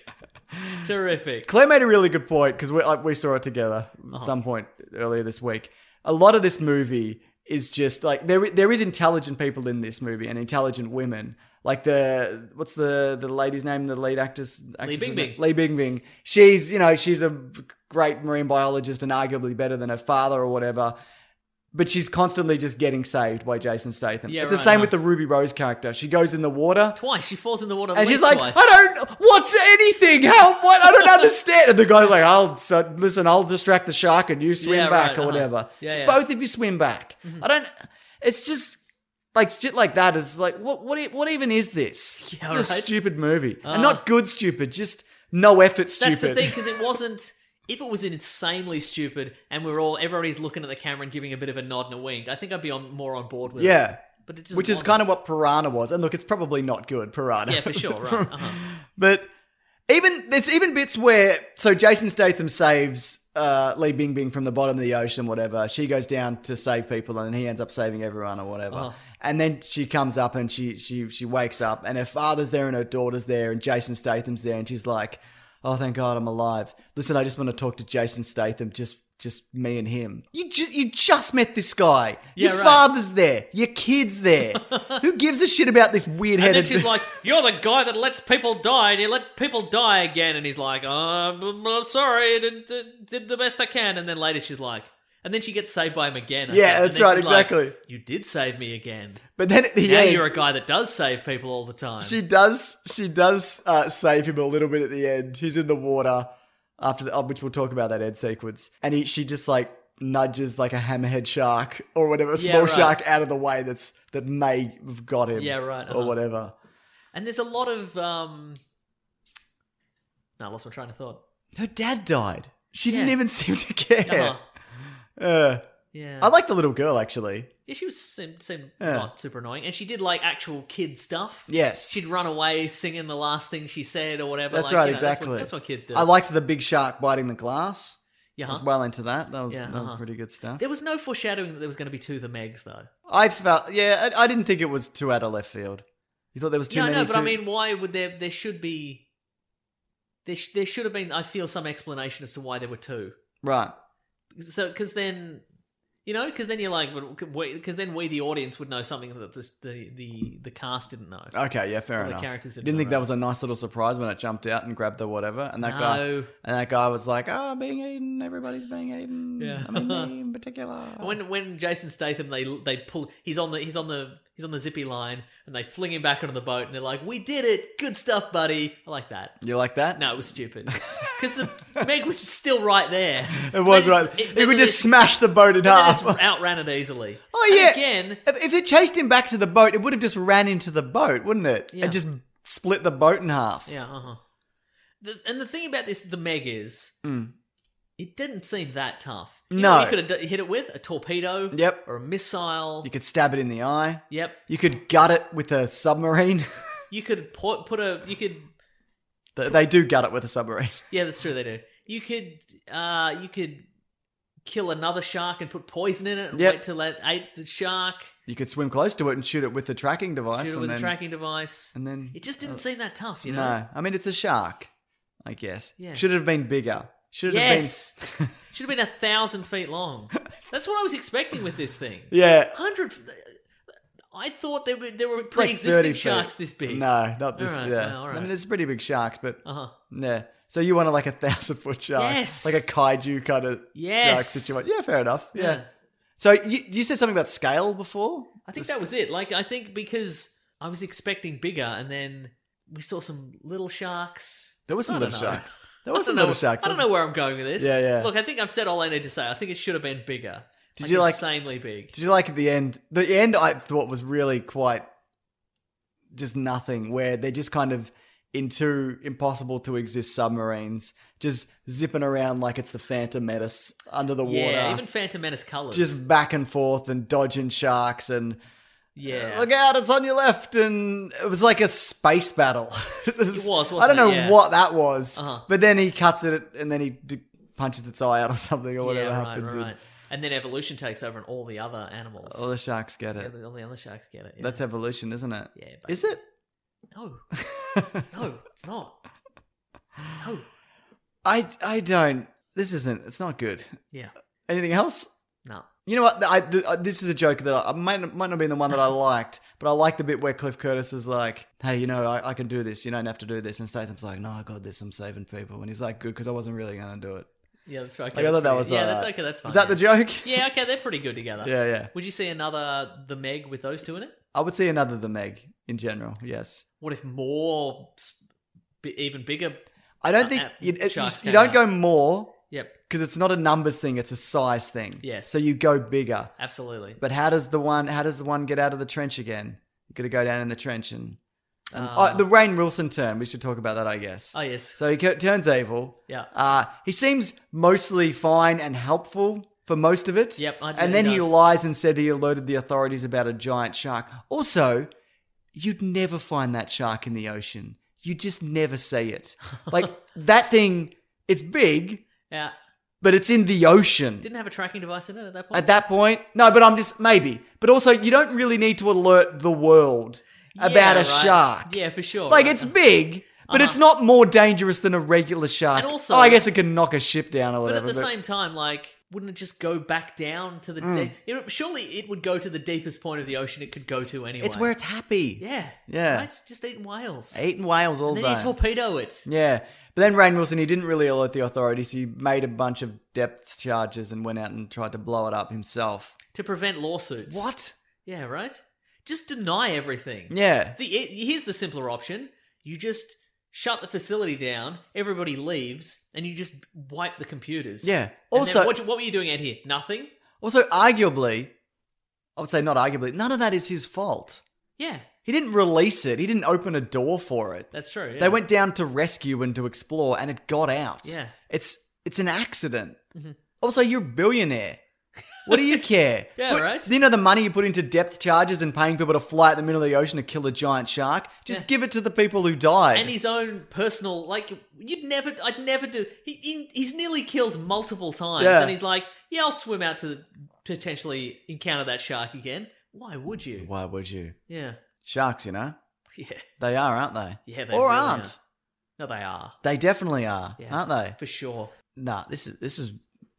D: Terrific.
C: Claire made a really good point because we saw it together at some point earlier this week. A lot of this movie is just like there is intelligent people in this movie and intelligent women. Like what's the lady's name? The lead actress
D: Li Bingbing.
C: Li Bingbing. She's a great marine biologist and arguably better than her father or whatever. But she's constantly just getting saved by Jason Statham.
D: Yeah,
C: it's the
D: right,
C: same
D: right.
C: with the Ruby Rose character. She goes in the water.
D: Twice. She falls in the water
C: And she's like,
D: twice.
C: what's anything? What? I don't understand. And the guy's like, I'll distract the shark and you swim back or whatever.
D: Yeah,
C: just
D: yeah.
C: both of you swim back. It's just like shit like that is like, what even is this?
D: Yeah,
C: It's a
D: right.
C: stupid movie. And not good stupid, just no effort stupid.
D: That's the thing, because it wasn't... If it was insanely stupid and everybody's looking at the camera and giving a bit of a nod and a wink, I think I'd be more on board with it.
C: Yeah.
D: But it just
C: Which is
D: wasn't.
C: kind of what Piranha was. And look, it's probably not good, Piranha.
D: Yeah, for sure, right.
C: But there's even bits where, so Jason Statham saves Li Bingbing from the bottom of the ocean, whatever. She goes down to save people and he ends up saving everyone or whatever. And then she comes up and she wakes up and her father's there and her daughter's there and Jason Statham's there and she's like, oh, thank God I'm alive. Listen, I just want to talk to Jason Statham, just me and him. You just met this guy.
D: Yeah,
C: Your
D: right.
C: father's there. Your kid's there. Who gives a shit about this weird-headed...
D: And then she's like, you're the guy that lets people die, and you let people die again. And he's like, I'm sorry, I did the best I can. And then later she's like... And then she gets saved by him again. I
C: Yeah,
D: think. And
C: that's
D: then
C: right,
D: she's like,
C: exactly.
D: you did save me again.
C: But then at the
D: Now
C: end...
D: you're a guy that does save people all the time.
C: She does save him a little bit at the end. He's in the water after which we'll talk about that end sequence. And she just like nudges like a hammerhead shark or whatever, a small
D: right.
C: shark out of the way that may have got him.
D: Yeah, right,
C: Or whatever.
D: And there's a lot of... No, I lost my train of thought.
C: Her dad died. She didn't
D: Yeah.
C: even seem to care.
D: Yeah.
C: I like the little girl actually.
D: Yeah, she seemed not super annoying. And she did like actual kid stuff.
C: Yes.
D: She'd run away singing the last thing she said or whatever.
C: That's
D: like,
C: right,
D: you know,
C: exactly.
D: That's what kids do.
C: I liked the big shark biting the glass.
D: Yeah.
C: I was well into that. That was
D: Yeah,
C: pretty good stuff.
D: There was no foreshadowing that there was going to be two of the Megs, though.
C: I felt, I didn't think it was too out of left field. You thought there was too many?
D: No, but
C: too...
D: I mean, why would there should be... There should have been, I feel, some explanation as to why there were two.
C: Right.
D: So, because then... You know, because then you're like, because then we, the audience, would know something that the cast didn't know.
C: Okay, yeah, fair
D: Or the
C: enough.
D: characters didn't
C: Didn't
D: know,
C: think that
D: right?
C: was a nice little surprise when it jumped out and grabbed the whatever, and that
D: No.
C: guy was like, being eaten, everybody's being eaten.
D: Yeah.
C: I mean, me in particular.
D: When Jason Statham they pull he's on the zippy line and they fling him back onto the boat and they're like, we did it, good stuff, buddy. I like that.
C: You like that?
D: No, it was stupid because the Meg was just still right there.
C: It was right. It would just smash the boat in half.
D: Just outran it easily.
C: Oh
D: And
C: yeah.
D: again,
C: if it chased him back to the boat, it would have just ran into the boat, wouldn't it?
D: Yeah.
C: And just split the boat in half.
D: yeah, and the thing about the Meg is, it didn't seem that tough. You know
C: No.
D: what you could have hit it with a torpedo.
C: Yep.
D: Or a missile.
C: You could stab it in the eye.
D: Yep.
C: You could gut it with a submarine.
D: You could you could.
C: They do gut it with a submarine.
D: Yeah, that's true. They do. You could kill another shark and put poison in it and
C: Yep.
D: wait till it ate the shark.
C: You could swim close to it and shoot it with the tracking device.
D: Shoot it
C: and
D: with
C: then,
D: a tracking device.
C: And then
D: It just didn't seem that tough, you know.
C: No, I mean it's a shark. I guess.
D: Yeah.
C: Should it have been bigger? Should it
D: Yes,
C: have been?
D: should have been 1,000 feet long. That's what I was expecting with this thing.
C: Yeah.
D: 100. I thought there were
C: It's like 30
D: pre-existing
C: feet.
D: sharks this big.
C: No, not this.
D: All right,
C: yeah.
D: no, all
C: I
D: right.
C: mean, there's pretty big sharks, but
D: Uh-huh.
C: yeah. So you wanted like 1,000-foot shark,
D: Yes.
C: like a kaiju kind of shark
D: Yes.
C: situation. Yeah, fair enough. Yeah.
D: Yeah.
C: So you said something about scale before.
D: I think that was it. Like, I think because I was expecting bigger, and then we saw some little sharks.
C: There were some
D: I don't
C: little
D: know.
C: sharks. There
D: I
C: were some
D: don't know-
C: little sharks.
D: I don't know where I'm going with this.
C: Yeah, yeah.
D: Look, I think I've said all I need to say. I think it should have been bigger.
C: Did you like-
D: insanely big?
C: Did you like at the end? The end I thought was really quite just nothing, where they're just kind of in two impossible to exist submarines, just zipping around like it's the Phantom Menace under the water.
D: Yeah, even Phantom Menace colours.
C: just back and forth and dodging sharks and
D: yeah.
C: look out, it's on your left, and it was like a space battle. It
D: was, wasn't
C: I don't know
D: it? Yeah.
C: what that was,
D: Uh-huh.
C: but then he cuts it and then he punches its eye out or something or whatever
D: yeah,
C: happens. and
D: right. And then evolution takes over, and all the other animals,
C: all the sharks get
D: yeah,
C: it.
D: all the other sharks get it. Yeah.
C: That's evolution, isn't it?
D: Yeah, but-
C: Is it?
D: no, no, it's not. No.
C: I don't. This isn't. It's not good.
D: Yeah.
C: Anything else?
D: No.
C: You know what? This is a joke that I might not be the one that I liked, but I like the bit where Cliff Curtis is like, "Hey, you know, I can do this. You don't have to do this." And Statham's like, "No, I got this. I'm saving people." And he's like, "Good, because I wasn't really going to do it."
D: Yeah, that's right.
C: Like, I thought that was
D: that's
C: alright.
D: okay. That's fine.
C: Is that the joke?
D: Yeah, okay. They're pretty good together.
C: Yeah, yeah.
D: Would you see another The Meg with those two in it?
C: I would see another The Meg in general. Yes.
D: What if more, even bigger?
C: I don't think
D: sharks
C: you
D: came
C: don't
D: out?
C: go more
D: Yep.
C: because it's not a numbers thing; it's a size thing.
D: Yes.
C: So you go bigger.
D: Absolutely.
C: But how does the one get out of the trench again? You got to go down in the trench and the Rainn Wilson turn. We should talk about that, I guess.
D: Oh yes.
C: So he turns evil.
D: Yeah.
C: He seems mostly fine and helpful for most of it.
D: Yep.
C: And then he
D: does.
C: lies and said he alerted the authorities about a giant shark. Also, you'd never find that shark in the ocean. You just never see it. Like that thing, it's big,
D: Yeah.
C: but it's in the ocean.
D: Didn't have a tracking device in it at that point.
C: At that point, no, but I'm just maybe. But also, you don't really need to alert the world about a
D: right.
C: shark.
D: Yeah, for sure.
C: Like
D: right.
C: it's big, but it's not more dangerous than a regular shark.
D: And also-
C: I guess it can knock a ship down or
D: But
C: whatever.
D: at the same time, like, wouldn't it just go back down to the deep? Surely it would go to the deepest point of the ocean it could go to anyway.
C: it's where it's happy.
D: Yeah.
C: Yeah.
D: Right? Just eating whales.
C: Eating whales all
D: And
C: day.
D: then you torpedo it.
C: Yeah. But then Rainn Wilson, he didn't really alert the authorities. He made a bunch of depth charges and went out and tried to blow it up himself.
D: To prevent lawsuits.
C: What?
D: Yeah, right? Just deny everything.
C: Yeah.
D: Here's the simpler option. You just shut the facility down, everybody leaves, and you just wipe the computers.
C: Yeah.
D: And
C: Also-
D: then what were you doing out here? Nothing?
C: Also, arguably, I would say not arguably, none of that is his fault.
D: Yeah,
C: He didn't release it. He didn't open a door for it.
D: that's true. Yeah.
C: They went down to rescue and to explore, and it got out.
D: Yeah.
C: It's an accident. Also, you're a billionaire. What do you care?
D: Yeah, right?
C: Do you know the money you put into depth charges and paying people to fly at the middle of the ocean to kill a giant shark? Just give it to the people who died.
D: And his own personal, like, I'd never do. He's nearly killed multiple times,
C: Yeah.
D: and he's like, yeah, I'll swim out to potentially encounter that shark again. Why would you?
C: Why would you?
D: Yeah.
C: Sharks, you know?
D: Yeah.
C: They are, aren't they?
D: Yeah, they
C: Or
D: really
C: aren't.
D: are. No, they are.
C: They definitely are,
D: Yeah.
C: aren't they?
D: For sure.
C: Nah, this is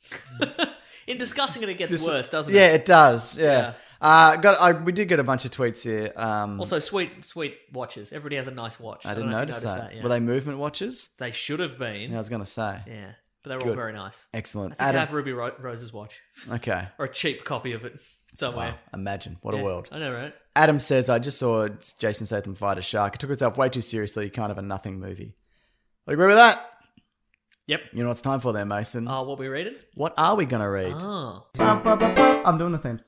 D: In discussing it, it gets
C: this-
D: worse, doesn't
C: yeah,
D: it?
C: it does. Yeah. We did get a bunch of tweets here.
D: Also, sweet watches. Everybody has a nice watch.
C: I didn't
D: don't know if you
C: notice
D: noticed
C: that.
D: yeah.
C: Were they movement watches?
D: They should have been.
C: Yeah, I was going to say.
D: Yeah. But they're all
C: Good.
D: very nice.
C: Excellent.
D: I think I
C: Adam.
D: have Ruby Rose's watch.
C: Okay.
D: Or a cheap copy of it somewhere.
C: Wow. Imagine. What a
D: Yeah,
C: world.
D: I know, right?
C: Adam says, I just saw Jason Statham fight a shark. It took itself way too seriously, kind of a nothing movie. I agree with that.
D: Yep.
C: You know what it's time for there, Mason?
D: What we reading?
C: What are we going to read?
D: Oh.
C: I'm doing the thing.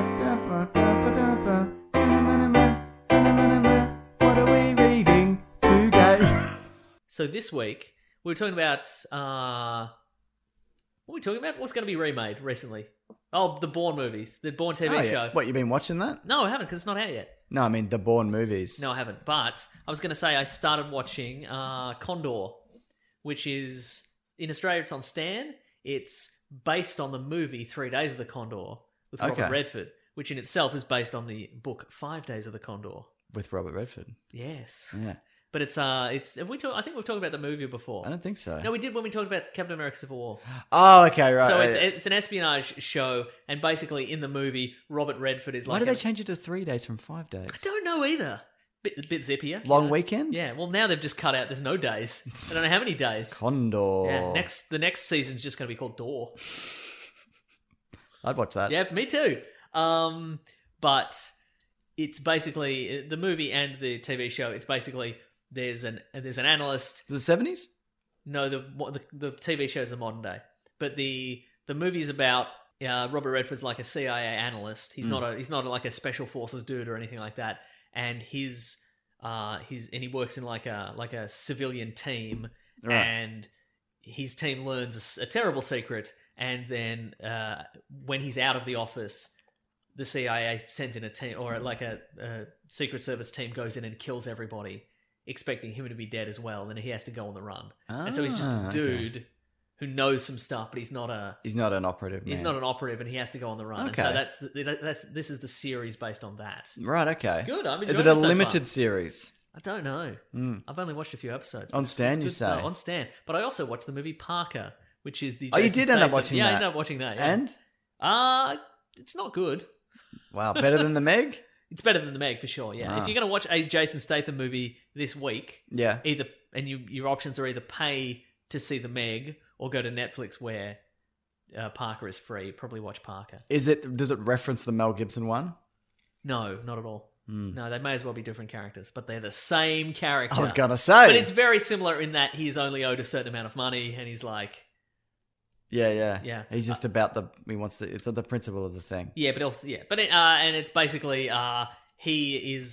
C: What are we reading today?
D: So this week, we were talking about... what were we talking about? What's going to be remade recently? Oh, the Bourne movies. The Bourne TV
C: Oh, yeah.
D: show.
C: What, you been watching that?
D: No, I haven't, because it's not out yet.
C: No, I mean the Bourne movies.
D: No, I haven't. But I was going to say I started watching Condor, which is... In Australia, it's on Stan. It's based on the movie 3 Days of the Condor with Robert
C: Okay.
D: Redford, which in itself is based on the book 5 Days of the Condor.
C: With Robert Redford.
D: Yes.
C: Yeah.
D: But it's I think we've talked about the movie before.
C: I don't think so.
D: No, we did when we talked about Captain America Civil War.
C: Oh, okay, right.
D: So
C: right.
D: it's an espionage show, and basically in the movie, Robert Redford is
C: Why
D: like...
C: did they change it to 3 days from 5 days?
D: I don't know either. Bit zippier. you
C: Long
D: know?
C: weekend?
D: Yeah, well now they've just cut out, there's no days. I don't know how many days.
C: Condor.
D: Yeah, the next season's just going to be called Door.
C: I'd watch that.
D: Yeah, me too. But it's basically the movie and the TV show. It's basically there's an analyst.
C: The 70s?
D: No, the TV show is the modern day, but the movie is about Robert Redford's like a CIA analyst. He's not like a special forces dude or anything like that, and he works in like a civilian team,
C: Right.
D: and his team learns a terrible secret, and then when he's out of the office, the CIA sends in a team, or like a Secret Service team goes in and kills everybody, expecting him to be dead as well. And then he has to go on the run, and so he's just a dude who knows some stuff, but he's not
C: an operative man.
D: He's not an operative, and he has to go on the run.
C: Okay.
D: And so this is the series based on that.
C: Right, okay.
D: Good. I'm
C: Is
D: enjoying
C: it a
D: it so
C: limited
D: far.
C: series?
D: I don't know. I've only watched a few episodes.
C: On
D: It's
C: Stan,
D: good
C: you
D: stuff.
C: say?
D: On Stan. But I also watched the movie Parker, which is the
C: Oh, you
D: Jason
C: did end up
D: Statham-
C: watching
D: Yeah,
C: that?
D: I ended up watching that. Yeah.
C: And?
D: It's not good.
C: Wow, better than the Meg?
D: It's better than the Meg for sure. Yeah.
C: Ah.
D: If you're going to watch a Jason Statham movie this week,
C: Yeah.
D: your options are either pay to see the Meg or go to Netflix where Parker is free. Probably watch Parker.
C: Does it reference the Mel Gibson one?
D: No, not at all. No, they may as well be different characters, but they're the same character.
C: I was going to say.
D: But it's very similar in that he is only owed a certain amount of money, and he's like,
C: Yeah. He's just about it's the principle of the thing.
D: yeah, but also, yeah, but and it's basically he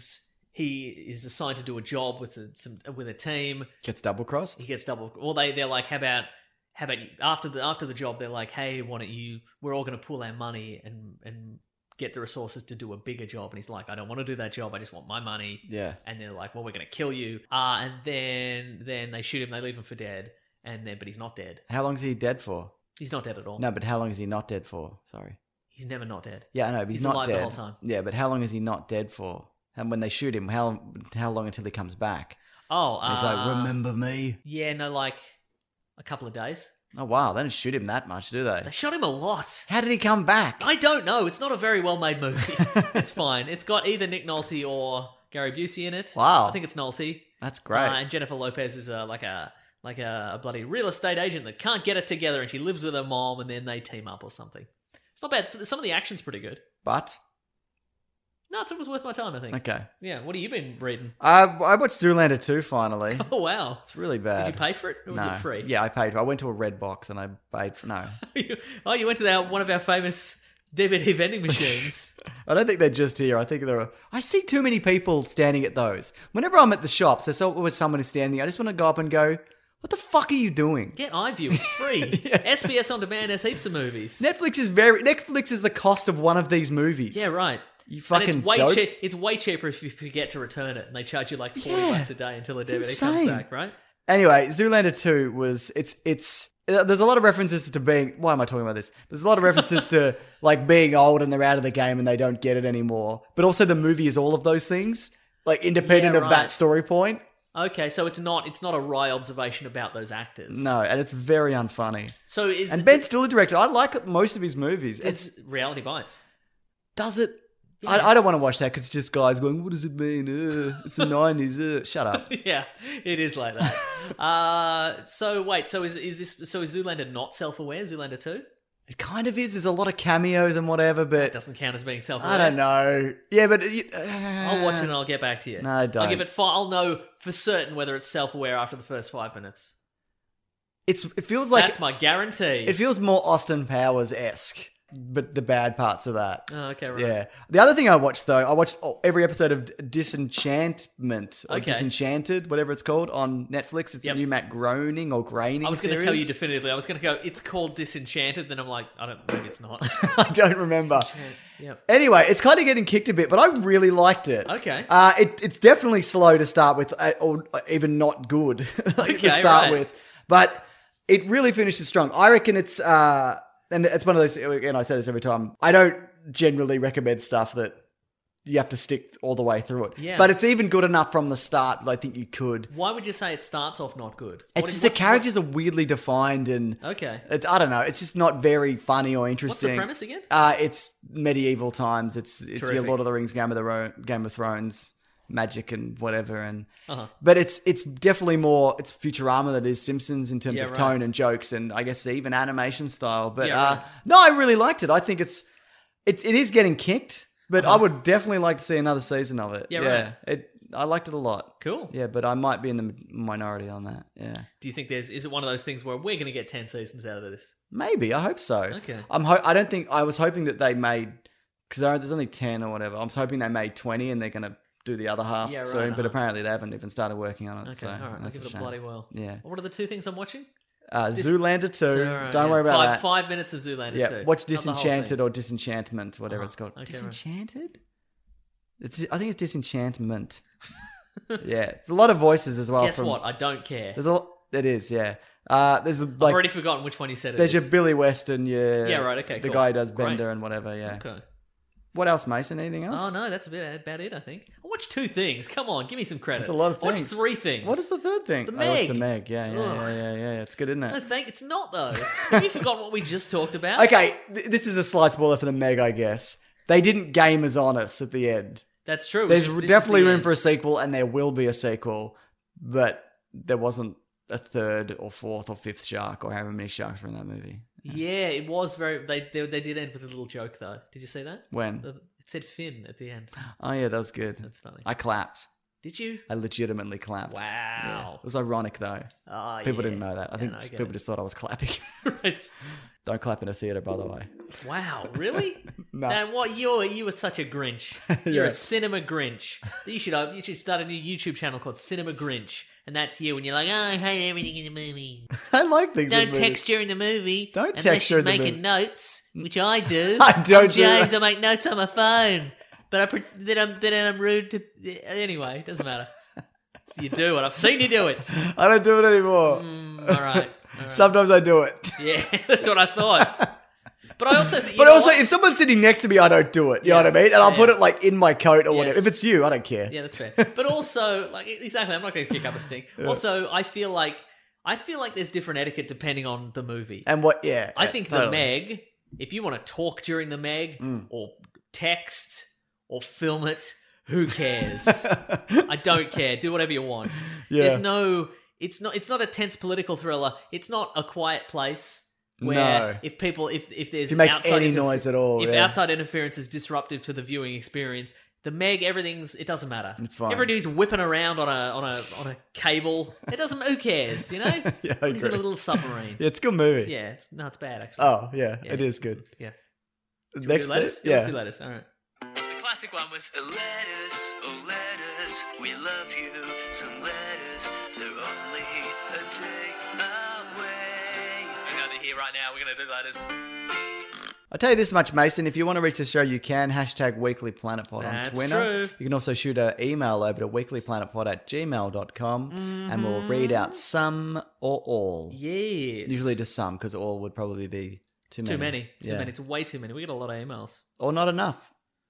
D: is assigned to do a job with a team.
C: Gets double crossed?
D: He gets double. Well, they're like, how about you, after the job? They're like, hey, why don't you? We're all going to pool our money and get the resources to do a bigger job. And he's like, I don't want to do that job. I just want my money.
C: Yeah.
D: And they're like, well, we're going to kill you. And then they shoot him. They leave him for dead. But he's not dead.
C: How long is he dead for?
D: He's not dead at all.
C: No, but how long is he not dead for? Sorry.
D: He's never not dead.
C: Yeah, I know, but he's not
D: alive
C: dead
D: the whole time.
C: Yeah, but how long is he not dead for? And when they shoot him, how long until he comes back?
D: Oh,
C: And he's like, remember me?
D: Yeah, no, like a couple of days.
C: Oh, wow. They didn't shoot him that much, do they?
D: They shot him a lot.
C: How did he come back?
D: I don't know. It's not a very well-made movie. It's fine. It's got either Nick Nolte or Gary Busey in it.
C: Wow.
D: I think it's Nolte.
C: That's great.
D: And Jennifer Lopez is like a bloody real estate agent that can't get it together, and she lives with her mom, and then they team up or something. It's not bad. Some of the action's pretty good.
C: But?
D: No, it was worth my time, I think.
C: Okay.
D: Yeah, what have you been reading?
C: I watched Zoolander 2 finally.
D: Oh, wow.
C: It's really bad.
D: Did you pay for it, or was
C: No.
D: it free?
C: Yeah, I paid. I went to a red box and I paid for no.
D: You went to one of our famous DVD vending machines.
C: I don't think they're just here. I think I see too many people standing at those. Whenever I'm at the shops, there's always someone who's standing. I just want to go up and go, what the fuck are you doing?
D: Get iView, it's free. SBS On Demand has heaps of movies.
C: Netflix is the cost of one of these movies.
D: Yeah, right.
C: You fucking
D: and it's
C: dope.
D: It's way cheaper if you forget to return it, and they charge you like $40 a day until the DVD
C: insane.
D: comes back, right?
C: Anyway, Zoolander 2 was it's there's a lot of references to being, why am I talking about this? There's a lot of references to like being old and they're out of the game and they don't get it anymore. But also the movie is all of those things, like independent
D: Yeah,
C: of
D: right.
C: that story point.
D: Okay, so it's not a wry observation about those actors.
C: No, and it's very unfunny.
D: So
C: And Ben Stiller directed. I like most of his movies.
D: It's Reality Bites.
C: Does it?
D: Yeah.
C: I don't want to watch that because it's just guys going, what does it mean? It's the 90s. Shut up.
D: Yeah, it is like that. So wait, so is Zoolander not self-aware? Zoolander 2?
C: It kind of is. There's a lot of cameos and whatever,
D: It
C: but
D: doesn't count as being self-aware.
C: I don't know. Yeah, but
D: I'll watch it and I'll get back to you.
C: No, don't.
D: I'll give it I'll know for certain whether it's self-aware after the first 5 minutes.
C: it feels like
D: That's my guarantee.
C: it feels more Austin Powers-esque, but the bad parts of that.
D: Oh, okay, right.
C: Yeah. The other thing I watched every episode of Disenchantment or
D: Okay.
C: Disenchanted, whatever it's called, on Netflix. It's
D: Yep.
C: the new Matt Groening or Groening
D: I was going to
C: series.
D: tell you definitively. I was going to go, it's called Disenchanted. Then I'm like, maybe it's not.
C: I don't remember.
D: Yep.
C: Anyway, it's kind of getting kicked a bit, but I really liked it.
D: Okay.
C: It's definitely slow to start with, or even not good
D: Okay,
C: to start
D: right.
C: with, but it really finishes strong. I reckon it's, and it's one of those, again, I say this every time, I don't generally recommend stuff that you have to stick all the way through it.
D: Yeah.
C: But it's even good enough from the start that I think you could.
D: Why would you say it starts off not good?
C: It's just the characters are weirdly defined and
D: Okay.
C: I don't know. It's just not very funny or interesting.
D: premise again?
C: It's medieval times. It's your
D: Terrific.
C: Lord of the Rings, Game of Thrones, magic and whatever. And
D: Uh-huh.
C: but it's definitely more. It's Futurama that is Simpsons in terms
D: Yeah,
C: of
D: right.
C: tone and jokes and I guess even animation style. But
D: Yeah, right.
C: no, I really liked it. I think it is getting kicked. But I would definitely like to see another season of it.
D: Yeah, right.
C: I liked it a lot.
D: Cool.
C: Yeah, but I might be in the minority on that. Yeah.
D: Do you think is it one of those things where we're going to get 10 seasons out of this?
C: Maybe. I hope so.
D: Okay.
C: I was hoping that they made, because there's only 10 or whatever. I was hoping they made 20 and they're going to do the other half
D: Yeah, right,
C: soon. But
D: uh-huh.
C: apparently they haven't even started working on it.
D: Okay,
C: So
D: all right. I'll
C: that's
D: give
C: a
D: it a
C: shame.
D: bloody whirl.
C: Yeah.
D: What are the two things I'm watching?
C: Zoolander 2.
D: All right,
C: Don't
D: yeah.
C: worry about that.
D: 5 minutes of Zoolander
C: Yeah.
D: 2.
C: Watch
D: Not the whole
C: Disenchanted
D: thing.
C: or Disenchantment, whatever it's called.
D: Okay, right.
C: Disenchanted? I think it's Disenchantment. Yeah. It's a lot of voices as well.
D: Guess what? I don't care.
C: There's it is, yeah. There's
D: I've
C: like
D: already forgotten which one you said it
C: there's
D: is.
C: your Billy West and your
D: Yeah, right, okay,
C: the
D: cool.
C: guy who does
D: Great.
C: Bender and whatever, yeah.
D: Okay.
C: What else, Mason? Anything else?
D: Oh no, that's about it. I think I watched 2 things. Come on, give me some credit.
C: That's a lot of
D: I watched
C: things.
D: 3 things.
C: What is the third thing?
D: The
C: Oh, it's
D: Meg.
C: the Meg. Yeah. It's good, isn't
D: No,
C: it?
D: it's not though. Have you forgotten what we just talked about?
C: Okay, this is a slight spoiler for the Meg, I guess. They didn't game us on us at the end.
D: That's true.
C: There's definitely room for a sequel, and there will be a sequel, but there wasn't a 3rd or 4th or 5th shark, or however many sharks were in that movie.
D: Yeah, it was very. They did end with a little joke though. Did you see that?
C: When?
D: It said Finn at the end.
C: Oh yeah, that was good.
D: That's funny.
C: I clapped.
D: Did you?
C: I legitimately clapped.
D: Wow.
C: Yeah. It was ironic though.
D: Oh,
C: People
D: yeah.
C: didn't know that. I think
D: no, get
C: people
D: it.
C: just thought I was clapping.
D: Right.
C: Don't clap in a theater, by the way.
D: Wow, really?
C: No.
D: Man, what you were such a Grinch. You're
C: Yeah.
D: a cinema Grinch. You should start a new YouTube channel called Cinema Grinch, and that's you. And you're like, oh, I hate everything in the movie.
C: I like things. in
D: Don't
C: movies.
D: text during the movie.
C: Don't
D: unless
C: text
D: you're
C: during the
D: making
C: movie.
D: notes, which I do.
C: I don't
D: I'm
C: do
D: James.
C: that.
D: I make notes on my phone, but then I'm rude to. Anyway, it doesn't matter. So you do it. I've seen you do it.
C: I don't do it anymore.
D: All right.
C: Sometimes I do it.
D: Yeah, that's what I thought. But I also.
C: But also, if someone's sitting next to me, I don't do it. You know what I mean? And I'll put
D: Yeah.
C: it like in my coat or
D: Yes.
C: whatever. If it's you, I don't care.
D: Yeah, that's fair. But also, like, exactly, I'm not going to kick up a stink. Also, I feel like there's different etiquette depending on the movie.
C: And what? Yeah.
D: I think
C: totally.
D: the Meg, if you want to talk during the Meg or text or film it, who cares? I don't care. Do whatever you want.
C: Yeah.
D: There's no. It's not a tense political thriller. It's not A Quiet Place. Where
C: No.
D: if there's
C: you make
D: outside
C: any noise at all,
D: if
C: yeah.
D: outside interference is disruptive to the viewing experience, the Meg, it doesn't matter.
C: It's fine.
D: Every dude's whipping around on a cable. It doesn't. Who cares? You know?
C: Yeah, I
D: He's in a
C: agree.
D: little submarine.
C: Yeah, it's a good movie.
D: Yeah, it's bad actually.
C: Oh, yeah,
D: Yeah.
C: it is good.
D: Yeah.
C: Next,
D: do lettuce?
C: yeah.
D: Let's do lettuce. All right.
E: The classic one was letters, oh letters, we love you. Some letters, they're only a day away. I know they're here right now. We're gonna do letters.
C: I'll tell you this much, Mason. If you want to reach the show, you can. #WeeklyPlanetPod on
D: That's
C: Twitter.
D: true.
C: You can also shoot an email over to weeklyplanetpod@gmail.com and we'll read out some or all.
D: Yes.
C: Usually just some, because all would probably be too many.
D: Too many. Too
C: Yeah.
D: many. It's way too many. We get a lot of emails.
C: Or not enough.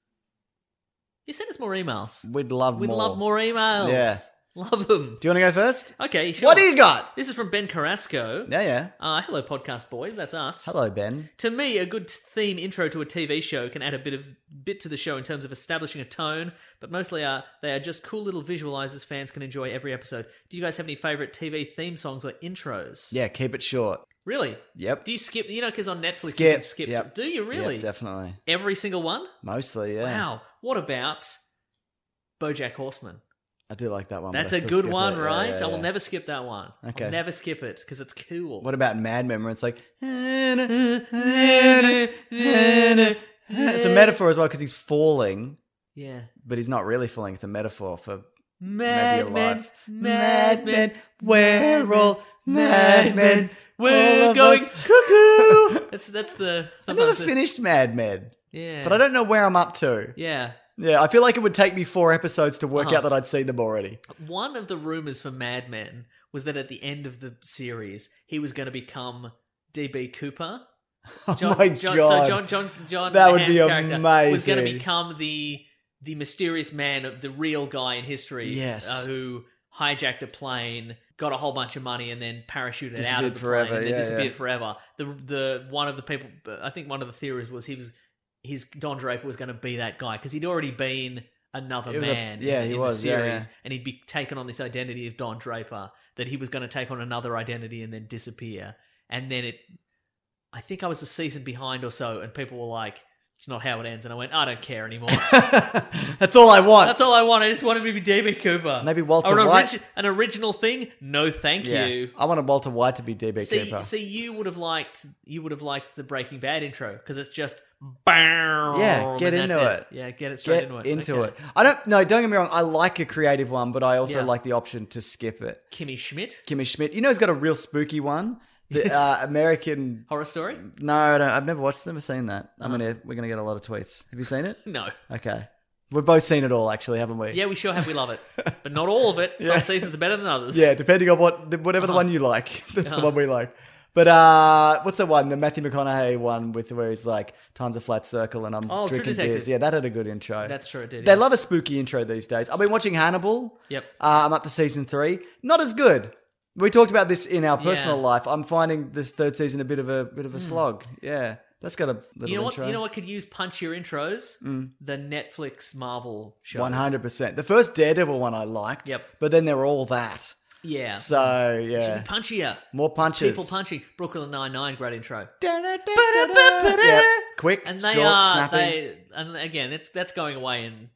D: You send us more emails.
C: We'd love
D: We'd
C: more.
D: love more emails.
C: Yeah.
D: Love them.
C: Do you want to go first?
D: Okay, sure.
C: What do you got?
D: This is from Ben Carrasco.
C: Yeah.
D: Hello, podcast boys. That's us.
C: Hello, Ben.
D: To me, a good theme intro to a TV show can add a bit to the show in terms of establishing a tone, but mostly they are just cool little visualizers fans can enjoy every episode. Do you guys have any favorite TV theme songs or intros?
C: Yeah, keep it short.
D: Really?
C: Yep.
D: Do you skip? You know, because on Netflix you
C: Skip.
D: can skip.
C: Yep.
D: Do you really?
C: Yep, definitely.
D: Every single one?
C: Mostly, yeah.
D: Wow. What about BoJack Horseman?
C: I do like that one. but
D: That's
C: I
D: a
C: still
D: good
C: skip
D: one,
C: it. Yeah,
D: right?
C: yeah,
D: I will
C: yeah.
D: never skip that one.
C: Okay.
D: I'll never skip it because it's cool.
C: What about Mad Men, where it's like... It's a metaphor as well, because he's falling,
D: Yeah.
C: but he's not really falling. It's a metaphor for
D: Mad
C: maybe a
D: Men,
C: life.
D: Mad Men,
C: we're all madmen. All
D: we're
C: of
D: going
C: us.
D: cuckoo. That's the.
C: I never
D: sometimes the-
C: finished Mad Men,
D: Yeah.
C: but I don't know where I'm up to.
D: Yeah.
C: Yeah, I feel like it would take me 4 episodes to work
D: Uh-huh.
C: out that I'd seen them already.
D: One of the rumors for Mad Men was that at the end of the series, he was going to become DB Cooper.
C: Oh my
D: So
C: God.
D: John
C: That would
D: Hamm's
C: be
D: character was going to
C: amazing.
D: become the mysterious man, the real guy in history,
C: Yes.
D: who hijacked a plane, got a whole bunch of money, and then parachuted out
C: Disappeared
D: of the
C: forever,
D: plane, and then
C: yeah,
D: disappeared
C: yeah.
D: forever. The one of the people, I think one of the theories was his Don Draper was going to be that guy because he'd already been another
C: He was
D: man
C: yeah,
D: in
C: he
D: the
C: was, yeah,
D: series,
C: yeah.
D: and he'd be taken on this identity of Don Draper, that he was going to take on another identity and then disappear. And then I think I was a season behind or so, and people were like, it's not how it ends. And I went, I don't care anymore.
C: That's all I want.
D: That's all I want. I just wanted to be DB Cooper.
C: Maybe Walter
D: Or
C: White.
D: an original thing? No, thank
C: Yeah.
D: you.
C: I wanted Walter White to be DB Cooper.
D: See, you would have liked the Breaking Bad intro because it's just bam.
C: Yeah, get
D: and that's
C: into it.
D: Yeah, get it straight
C: Get
D: into it. Okay.
C: it. Don't get me wrong. I like a creative one, but I also
D: Yeah.
C: like the option to skip it.
D: Kimmy Schmidt,
C: Kimmy Schmidt. You know, he's got a real spooky one. The
D: Yes.
C: American.
D: Horror Story?
C: No, I've never watched. Never seen that. We're gonna get a lot of tweets. Have you seen it?
D: No.
C: Okay, we've both seen it all, actually, haven't we?
D: Yeah, we sure have. We love it, but not all of it. Some
C: Yeah.
D: seasons are better than others.
C: Yeah, depending on whatever the one you like. That's the
D: Uh-huh.
C: one we like. But what's the one? The Matthew McConaughey one with where he's like, time's a flat circle and I'm
D: True
C: drinking
D: Detective.
C: beers. Yeah, that had a good intro.
D: That's true, it did.
C: They
D: yeah.
C: love a spooky intro these days. I've been watching Hannibal.
D: Yep.
C: I'm up to season 3. Not as good. We talked about this in our personal
D: Yeah.
C: life. I'm finding this third season a bit of a slog. Yeah. That's got a little
D: You know
C: intro.
D: what? You know what could use punchier intros? The Netflix Marvel shows.
C: 100%. The first Daredevil one I liked.
D: Yep.
C: But then they were all that.
D: Yeah.
C: So,
D: Should
C: yeah.
D: be punchier.
C: More punches.
D: People punching. Brooklyn Nine-Nine, great intro.
C: Yep. Quick,
D: And they
C: short,
D: are
C: snappy.
D: and again, that's going away in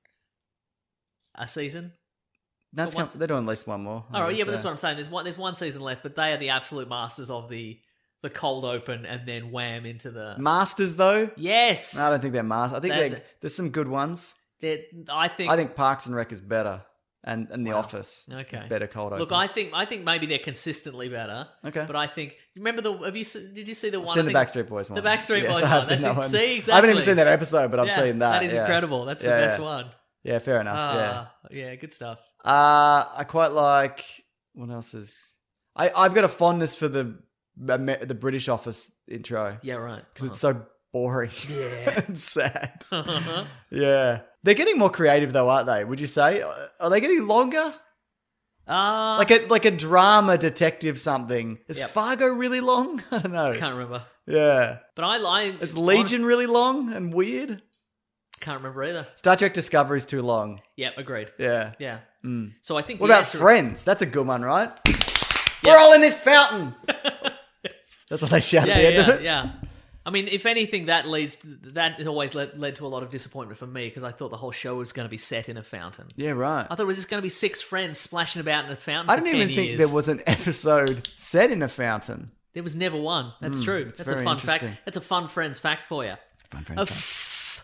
D: a season.
C: That's
D: but once-
C: they're doing at least one more.
D: All right, yeah, but that's what I'm saying. There's one season left, but they are the absolute masters of the cold open and then wham into the
C: Masters, though?
D: yes.
C: No, I don't think they're masters. I think
D: That-
C: there's some good ones.
D: I think
C: Parks and Rec is better. And The Office.
D: Okay.
C: Is better cold opens.
D: Look, I think maybe they're consistently better.
C: Okay.
D: But I think remember did you see the one?
C: I've seen
D: I
C: the
D: think-
C: Backstreet Boys one.
D: The Backstreet
C: Yes,
D: Boys
C: I have
D: one.
C: seen
D: That's
C: that
D: it.
C: one.
D: See, exactly.
C: I haven't even seen that episode, but I've
D: Yeah,
C: seen that.
D: That is
C: yeah.
D: incredible. That's the
C: Yeah,
D: best
C: yeah.
D: one.
C: Yeah, fair enough. Yeah.
D: Yeah, good stuff.
C: I quite like what else is. I've got a fondness for the British Office intro
D: Yeah, right.
C: because it's so boring.
D: Yeah.
C: and sad.
D: Uh-huh.
C: Yeah, they're getting more creative though, aren't they? Would you say? Are they getting longer? Like a drama detective something. Is
D: Yep.
C: Fargo really long? I don't know.
D: Can't remember.
C: Yeah.
D: But I
C: Is Legion really long and weird?
D: can't remember either.
C: Star Trek Discovery's too long.
D: Yeah, agreed.
C: Yeah.
D: Yeah. So I think
C: What
D: the
C: about
D: answer-
C: Friends? That's a good one, right? We're all in this fountain. That's what they shout at the end of it.
D: Yeah. I mean, if anything, that always led to a lot of disappointment for me because I thought the whole show was going to be set in a fountain.
C: Yeah, right.
D: I thought it was just going to be 6 friends splashing about in a fountain
C: I
D: for
C: didn't
D: 10
C: even
D: years.
C: think there was an episode set in a fountain.
D: There was never one. That's true.
C: it's
D: That's a
C: very
D: fun fact.
C: interesting.
D: That's a fun Friends fact for you.
C: Fun Friends.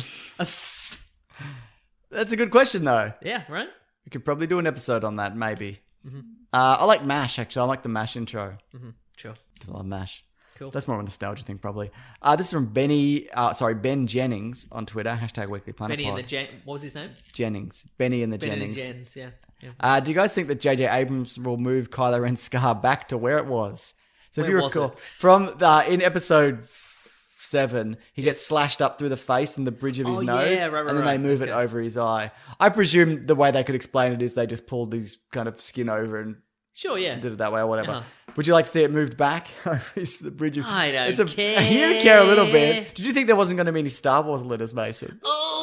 C: That's a good question, though.
D: Yeah, right?
C: We could probably do an episode on that, maybe. I like MASH, actually. I like the MASH intro.
D: Sure.
C: Because I love MASH.
D: Cool.
C: That's more of a nostalgia thing, probably. This is from Ben Jennings on Twitter, #WeeklyPlanetPod.
D: Benny and the what was his name?
C: Jennings. Benny and the
D: Benny and
C: Jennings.
D: the Jens, yeah.
C: Do you guys think that J.J. Abrams will move Kylo Ren's scar back to where it was? So if
D: Where
C: you
D: was
C: recall,
D: it?
C: from in episode 7, he gets slashed up through the face and the bridge of his
D: Oh,
C: nose,
D: yeah, right,
C: and then they
D: right.
C: move it
D: Okay.
C: over his eye. I presume the way they could explain it is they just pulled his kind of skin over and
D: Sure, yeah.
C: did it that way or whatever.
D: Uh-huh.
C: Would you like to see it moved back over the bridge of...
D: I don't care.
C: You care a little bit. Did you think there wasn't going to be any Star Wars letters, Mason?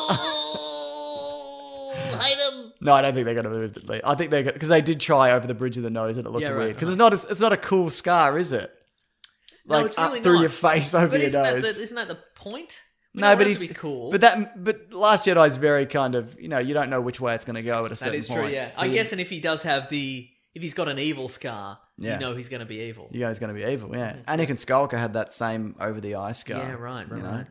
D: Oh, hate them.
C: No, I don't think they're going to move it. I think they're because they did try over the bridge of the nose and it looked
D: Yeah, right,
C: weird. Because
D: right.
C: it's not a cool scar, is it?
D: No,
C: Like
D: it's really
C: up through
D: not.
C: your face, over
D: But
C: your
D: isn't
C: nose.
D: isn't that the point? We
C: No,
D: don't
C: but
D: want it
C: he's
D: to be cool.
C: But Last Jedi is very kind of you don't know which way it's going to go at a certain
D: that is
C: point.
D: true. Yeah,
C: So
D: I
C: you-
D: guess. And if he does have if he's got an evil scar,
C: Yeah.
D: you know he's going to be evil.
C: you guys going to be evil. Yeah, Anakin Skywalker had that same over the eye scar.
D: Yeah, right,
C: you know?
D: right.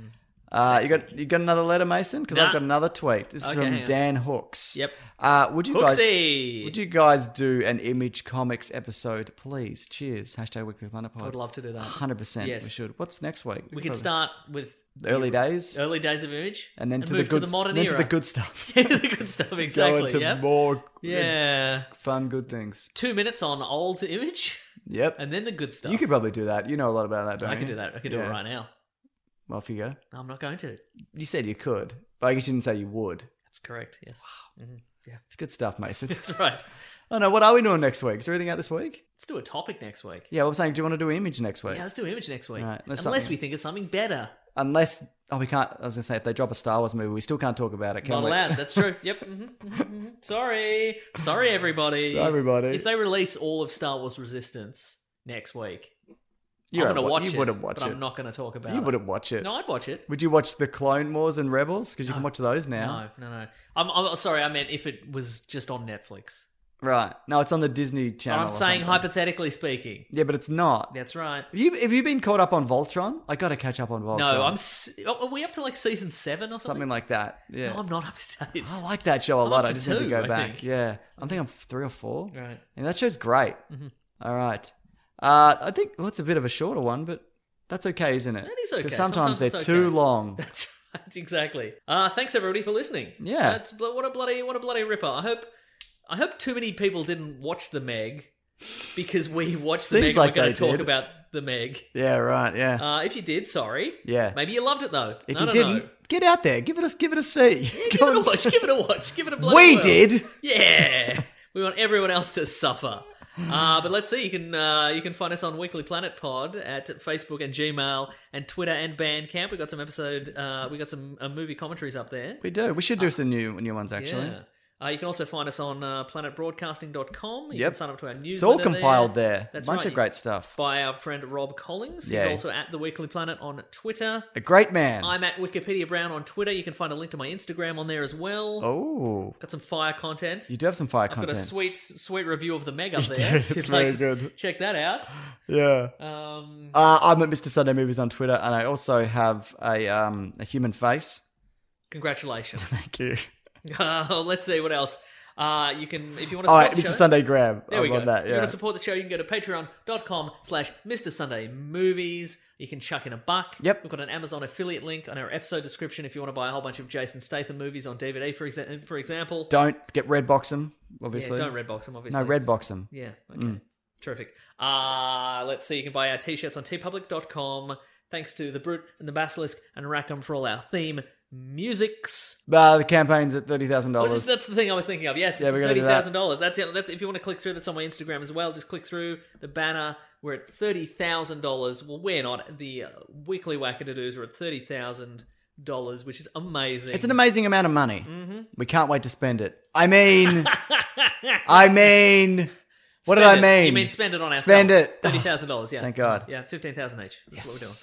C: You got another letter, Mason? Because
D: Nah.
C: I've got another tweet. This is
D: Okay, hang
C: from
D: on.
C: Dan Hooks.
D: Yep.
C: Would you
D: Hooksy.
C: guys do an Image Comics episode, please? Cheers. #WeeklyPlanetPod.
D: I would love to do that.
C: 100%.
D: Yes.
C: We should. What's next week?
D: We could start with
C: The early days,
D: early days of Image,
C: and then to the
D: move
C: good,
D: to the modern
C: then
D: era.
C: to the good stuff.
D: the good stuff,
C: Go
D: exactly.
C: into
D: Yeah.
C: more
D: Yeah.
C: fun, good things.
D: 2 minutes on old Image,
C: Yep.
D: and then the good stuff.
C: You could probably do that. You know a lot about that, don't
D: I
C: you?
D: could do that. I could do it
C: Yeah.
D: right now.
C: Well, off you go.
D: No, I'm not going to.
C: You said you could, but I guess you didn't say you would.
D: That's correct. Yes. Wow. Yeah.
C: It's good stuff, Mason.
D: That's right.
C: Oh no, what are we doing next week? Is there anything out this week?
D: Let's do a topic next week.
C: Yeah, well, I'm saying, do you want to do Image next week?
D: Yeah, let's do Image next week.
C: Right,
D: Unless
C: there's something-
D: we think of something better.
C: Unless, we can't. I was going to say, if they drop a Star Wars movie, we still can't talk about it, can
D: Not
C: we?
D: allowed. That's true. Yep. Sorry, everybody.
C: Sorry, everybody.
D: If they release all of Star Wars Resistance next week,
C: You're
D: I'm going to
C: a-
D: watch
C: you
D: it.
C: wouldn't watch
D: but
C: it.
D: I'm not going to talk about it.
C: You wouldn't watch it.
D: No, I'd watch it.
C: Would you watch the Clone Wars and Rebels? Because you can watch those now.
D: No. I'm sorry. I meant if it was just on Netflix.
C: Right. No, it's on the Disney Channel.
D: I'm
C: or
D: saying
C: something.
D: hypothetically speaking.
C: Yeah, but it's not.
D: That's right.
C: Have you been caught up on Voltron? I got to catch up on Voltron.
D: No, are we up to like season 7 or something?
C: something like that. Yeah.
D: No, I'm not up to date.
C: I like that show a
D: I'm
C: lot.
D: up
C: I
D: to
C: just need to
D: 2,
C: go
D: I
C: back.
D: think.
C: Yeah. I think I'm 3 or 4.
D: Right.
C: And that show's great. All right. I think it's a bit of a shorter one, but that's okay, isn't it?
D: That is okay.
C: Because sometimes
D: Sometimes
C: they're
D: it's
C: too
D: okay.
C: long.
D: That's right, exactly. Thanks everybody for listening.
C: Yeah.
D: What a bloody ripper. I hope too many people didn't watch the Meg because we watched the
C: Seems
D: Meg
C: like
D: and we're going
C: they
D: to talk
C: did.
D: about the Meg.
C: Yeah, right. Yeah.
D: If you did, sorry.
C: Yeah.
D: Maybe you loved it though.
C: If
D: I
C: you
D: don't
C: didn't,
D: know.
C: get out there. Give it a see.
D: Give it a watch. Give it a watch. Give it a bloody
C: We
D: whirl.
C: did.
D: Yeah. We want everyone else to suffer. But let's see. You can find us on Weekly Planet Pod at Facebook and Gmail and Twitter and Bandcamp. We got some movie commentaries up there.
C: We do. We should do some new ones, actually.
D: Yeah. You can also find us on planetbroadcasting.com. You
C: Yep.
D: can sign up to our newsletter.
C: It's all compiled there.
D: That's
C: Bunch
D: right.
C: of great stuff.
D: By our friend Rob Collins. He's
C: Yeah.
D: also at The Weekly Planet on Twitter.
C: A great man.
D: I'm at Wikipedia Brown on Twitter. You can find a link to my Instagram on there as well.
C: Oh.
D: Got some fire content.
C: You do have some fire
D: I've
C: content.
D: got a sweet review of the Meg up
C: You
D: there.
C: do.
D: If
C: It's
D: you'd like
C: very
D: to
C: good.
D: check that out.
C: Yeah.
D: Um,
C: I'm at Mr. Sunday Movies on Twitter, and I also have a human face.
D: Congratulations.
C: Thank you.
D: Let's see what else. You can, if you want to
C: All
D: support
C: right,
D: the
C: Mr.
D: show.
C: Sunday Graham.
D: There
C: I
D: we go.
C: love that.
D: If you
C: Yeah.
D: want to support the show, you can go to patreon.com/Mr. Sunday Movies. You can chuck in $1.
C: Yep.
D: We've got an Amazon affiliate link on our episode description if you want to buy a whole bunch of Jason Statham movies on DVD, for example.
C: Don't get Redbox them, obviously.
D: Yeah, don't Redbox them, obviously.
C: No, Redbox them.
D: Yeah, okay. Terrific. Let's see, you can buy our t-shirts on tpublic.com. Thanks to The Brute and The Basilisk and Rackham for all our theme musics.
C: The campaign's at $30,000.
D: That's the thing I was thinking of. Yes,
C: Yeah,
D: it's
C: we're gonna do that.
D: $30,000. That's it. That's if you want to click through. That's on my Instagram as well. Just click through the banner. We're at $30,000. Well, we're not. The Weekly Wackadoos are at $30,000, which is amazing.
C: It's an amazing amount of money.
D: Mm-hmm.
C: We can't wait to spend it. I mean, what did I
D: Spend it.
C: mean?
D: You mean spend it on ourselves?
C: Spend it.
D: $30,000. Yeah.
C: Thank God.
D: Yeah, $15,000 each. That's what we're doing.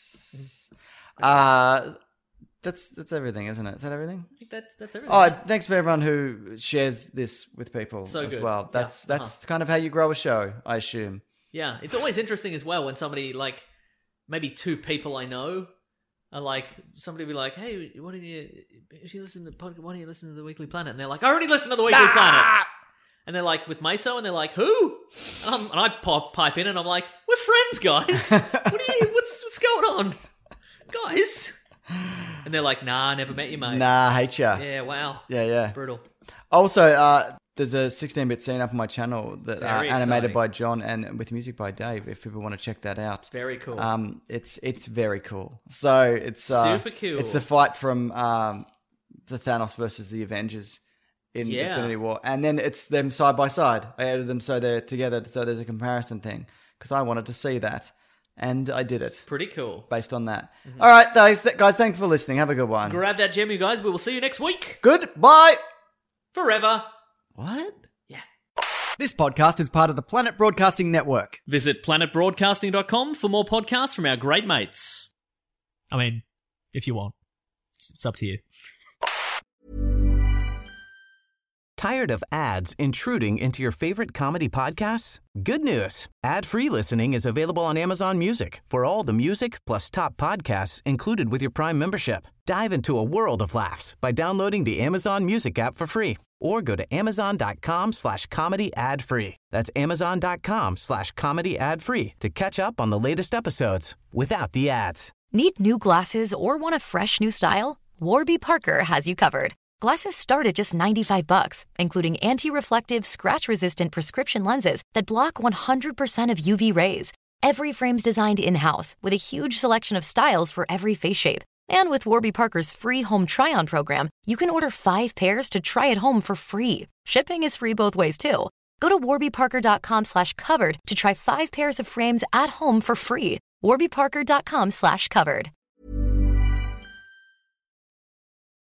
D: Yeah.
C: That's everything, isn't it? Is that everything?
D: I think that's everything.
C: Oh, thanks for everyone who shares this with people
D: So
C: as
D: good.
C: well.
D: Yeah.
C: That's kind of how you grow a show, I assume.
D: Yeah, it's always interesting as well when somebody, like, maybe two people I know are like, somebody will be like, hey, why don't you listen to The Weekly Planet? And they're like, I already listened to The Weekly Planet. And they're like, with Meso? And they're like, who? And I pipe in and I'm like, we're friends, guys. What's going on? Guys? And they're like, nah, I never met you, mate.
C: Nah, I hate ya.
D: Yeah, wow.
C: Yeah.
D: Brutal.
C: Also, there's a 16-bit scene up on my channel that
D: Very
C: animated
D: exciting.
C: by John and with music by Dave. If people want to check that out,
D: Very cool.
C: it's very cool. So it's
D: Super cool.
C: It's the fight from the Thanos versus the Avengers in
D: Yeah.
C: Infinity War, and then it's them side by side. I edited them so they're together, so there's a comparison thing because I wanted to see that, and I did it
D: Pretty cool.
C: based on that. All right, guys, thanks for listening. Have a good one.
D: Grab that gem, you guys. We will see you next week.
C: Goodbye.
D: Forever.
C: What?
D: Yeah.
C: This podcast is part of the Planet Broadcasting Network.
D: Visit planetbroadcasting.com for more podcasts from our great mates. I mean, if you want. It's up to you.
A: Tired of ads intruding into your favorite comedy podcasts? Good news. Ad-free listening is available on Amazon Music for all the music plus top podcasts included with your Prime membership. Dive into a world of laughs by downloading the Amazon Music app for free or go to amazon.com/comedy ad-free. That's amazon.com/comedy ad-free to catch up on the latest episodes without the ads.
B: Need new glasses or want a fresh new style? Warby Parker has you covered. Glasses start at just $95, including anti-reflective, scratch-resistant prescription lenses that block 100% of UV rays. Every frame's designed in-house with a huge selection of styles for every face shape. And with Warby Parker's free home try-on program, you can order 5 pairs to try at home for free. Shipping is free both ways, too. Go to warbyparker.com/covered to try 5 pairs of frames at home for free. warbyparker.com/covered.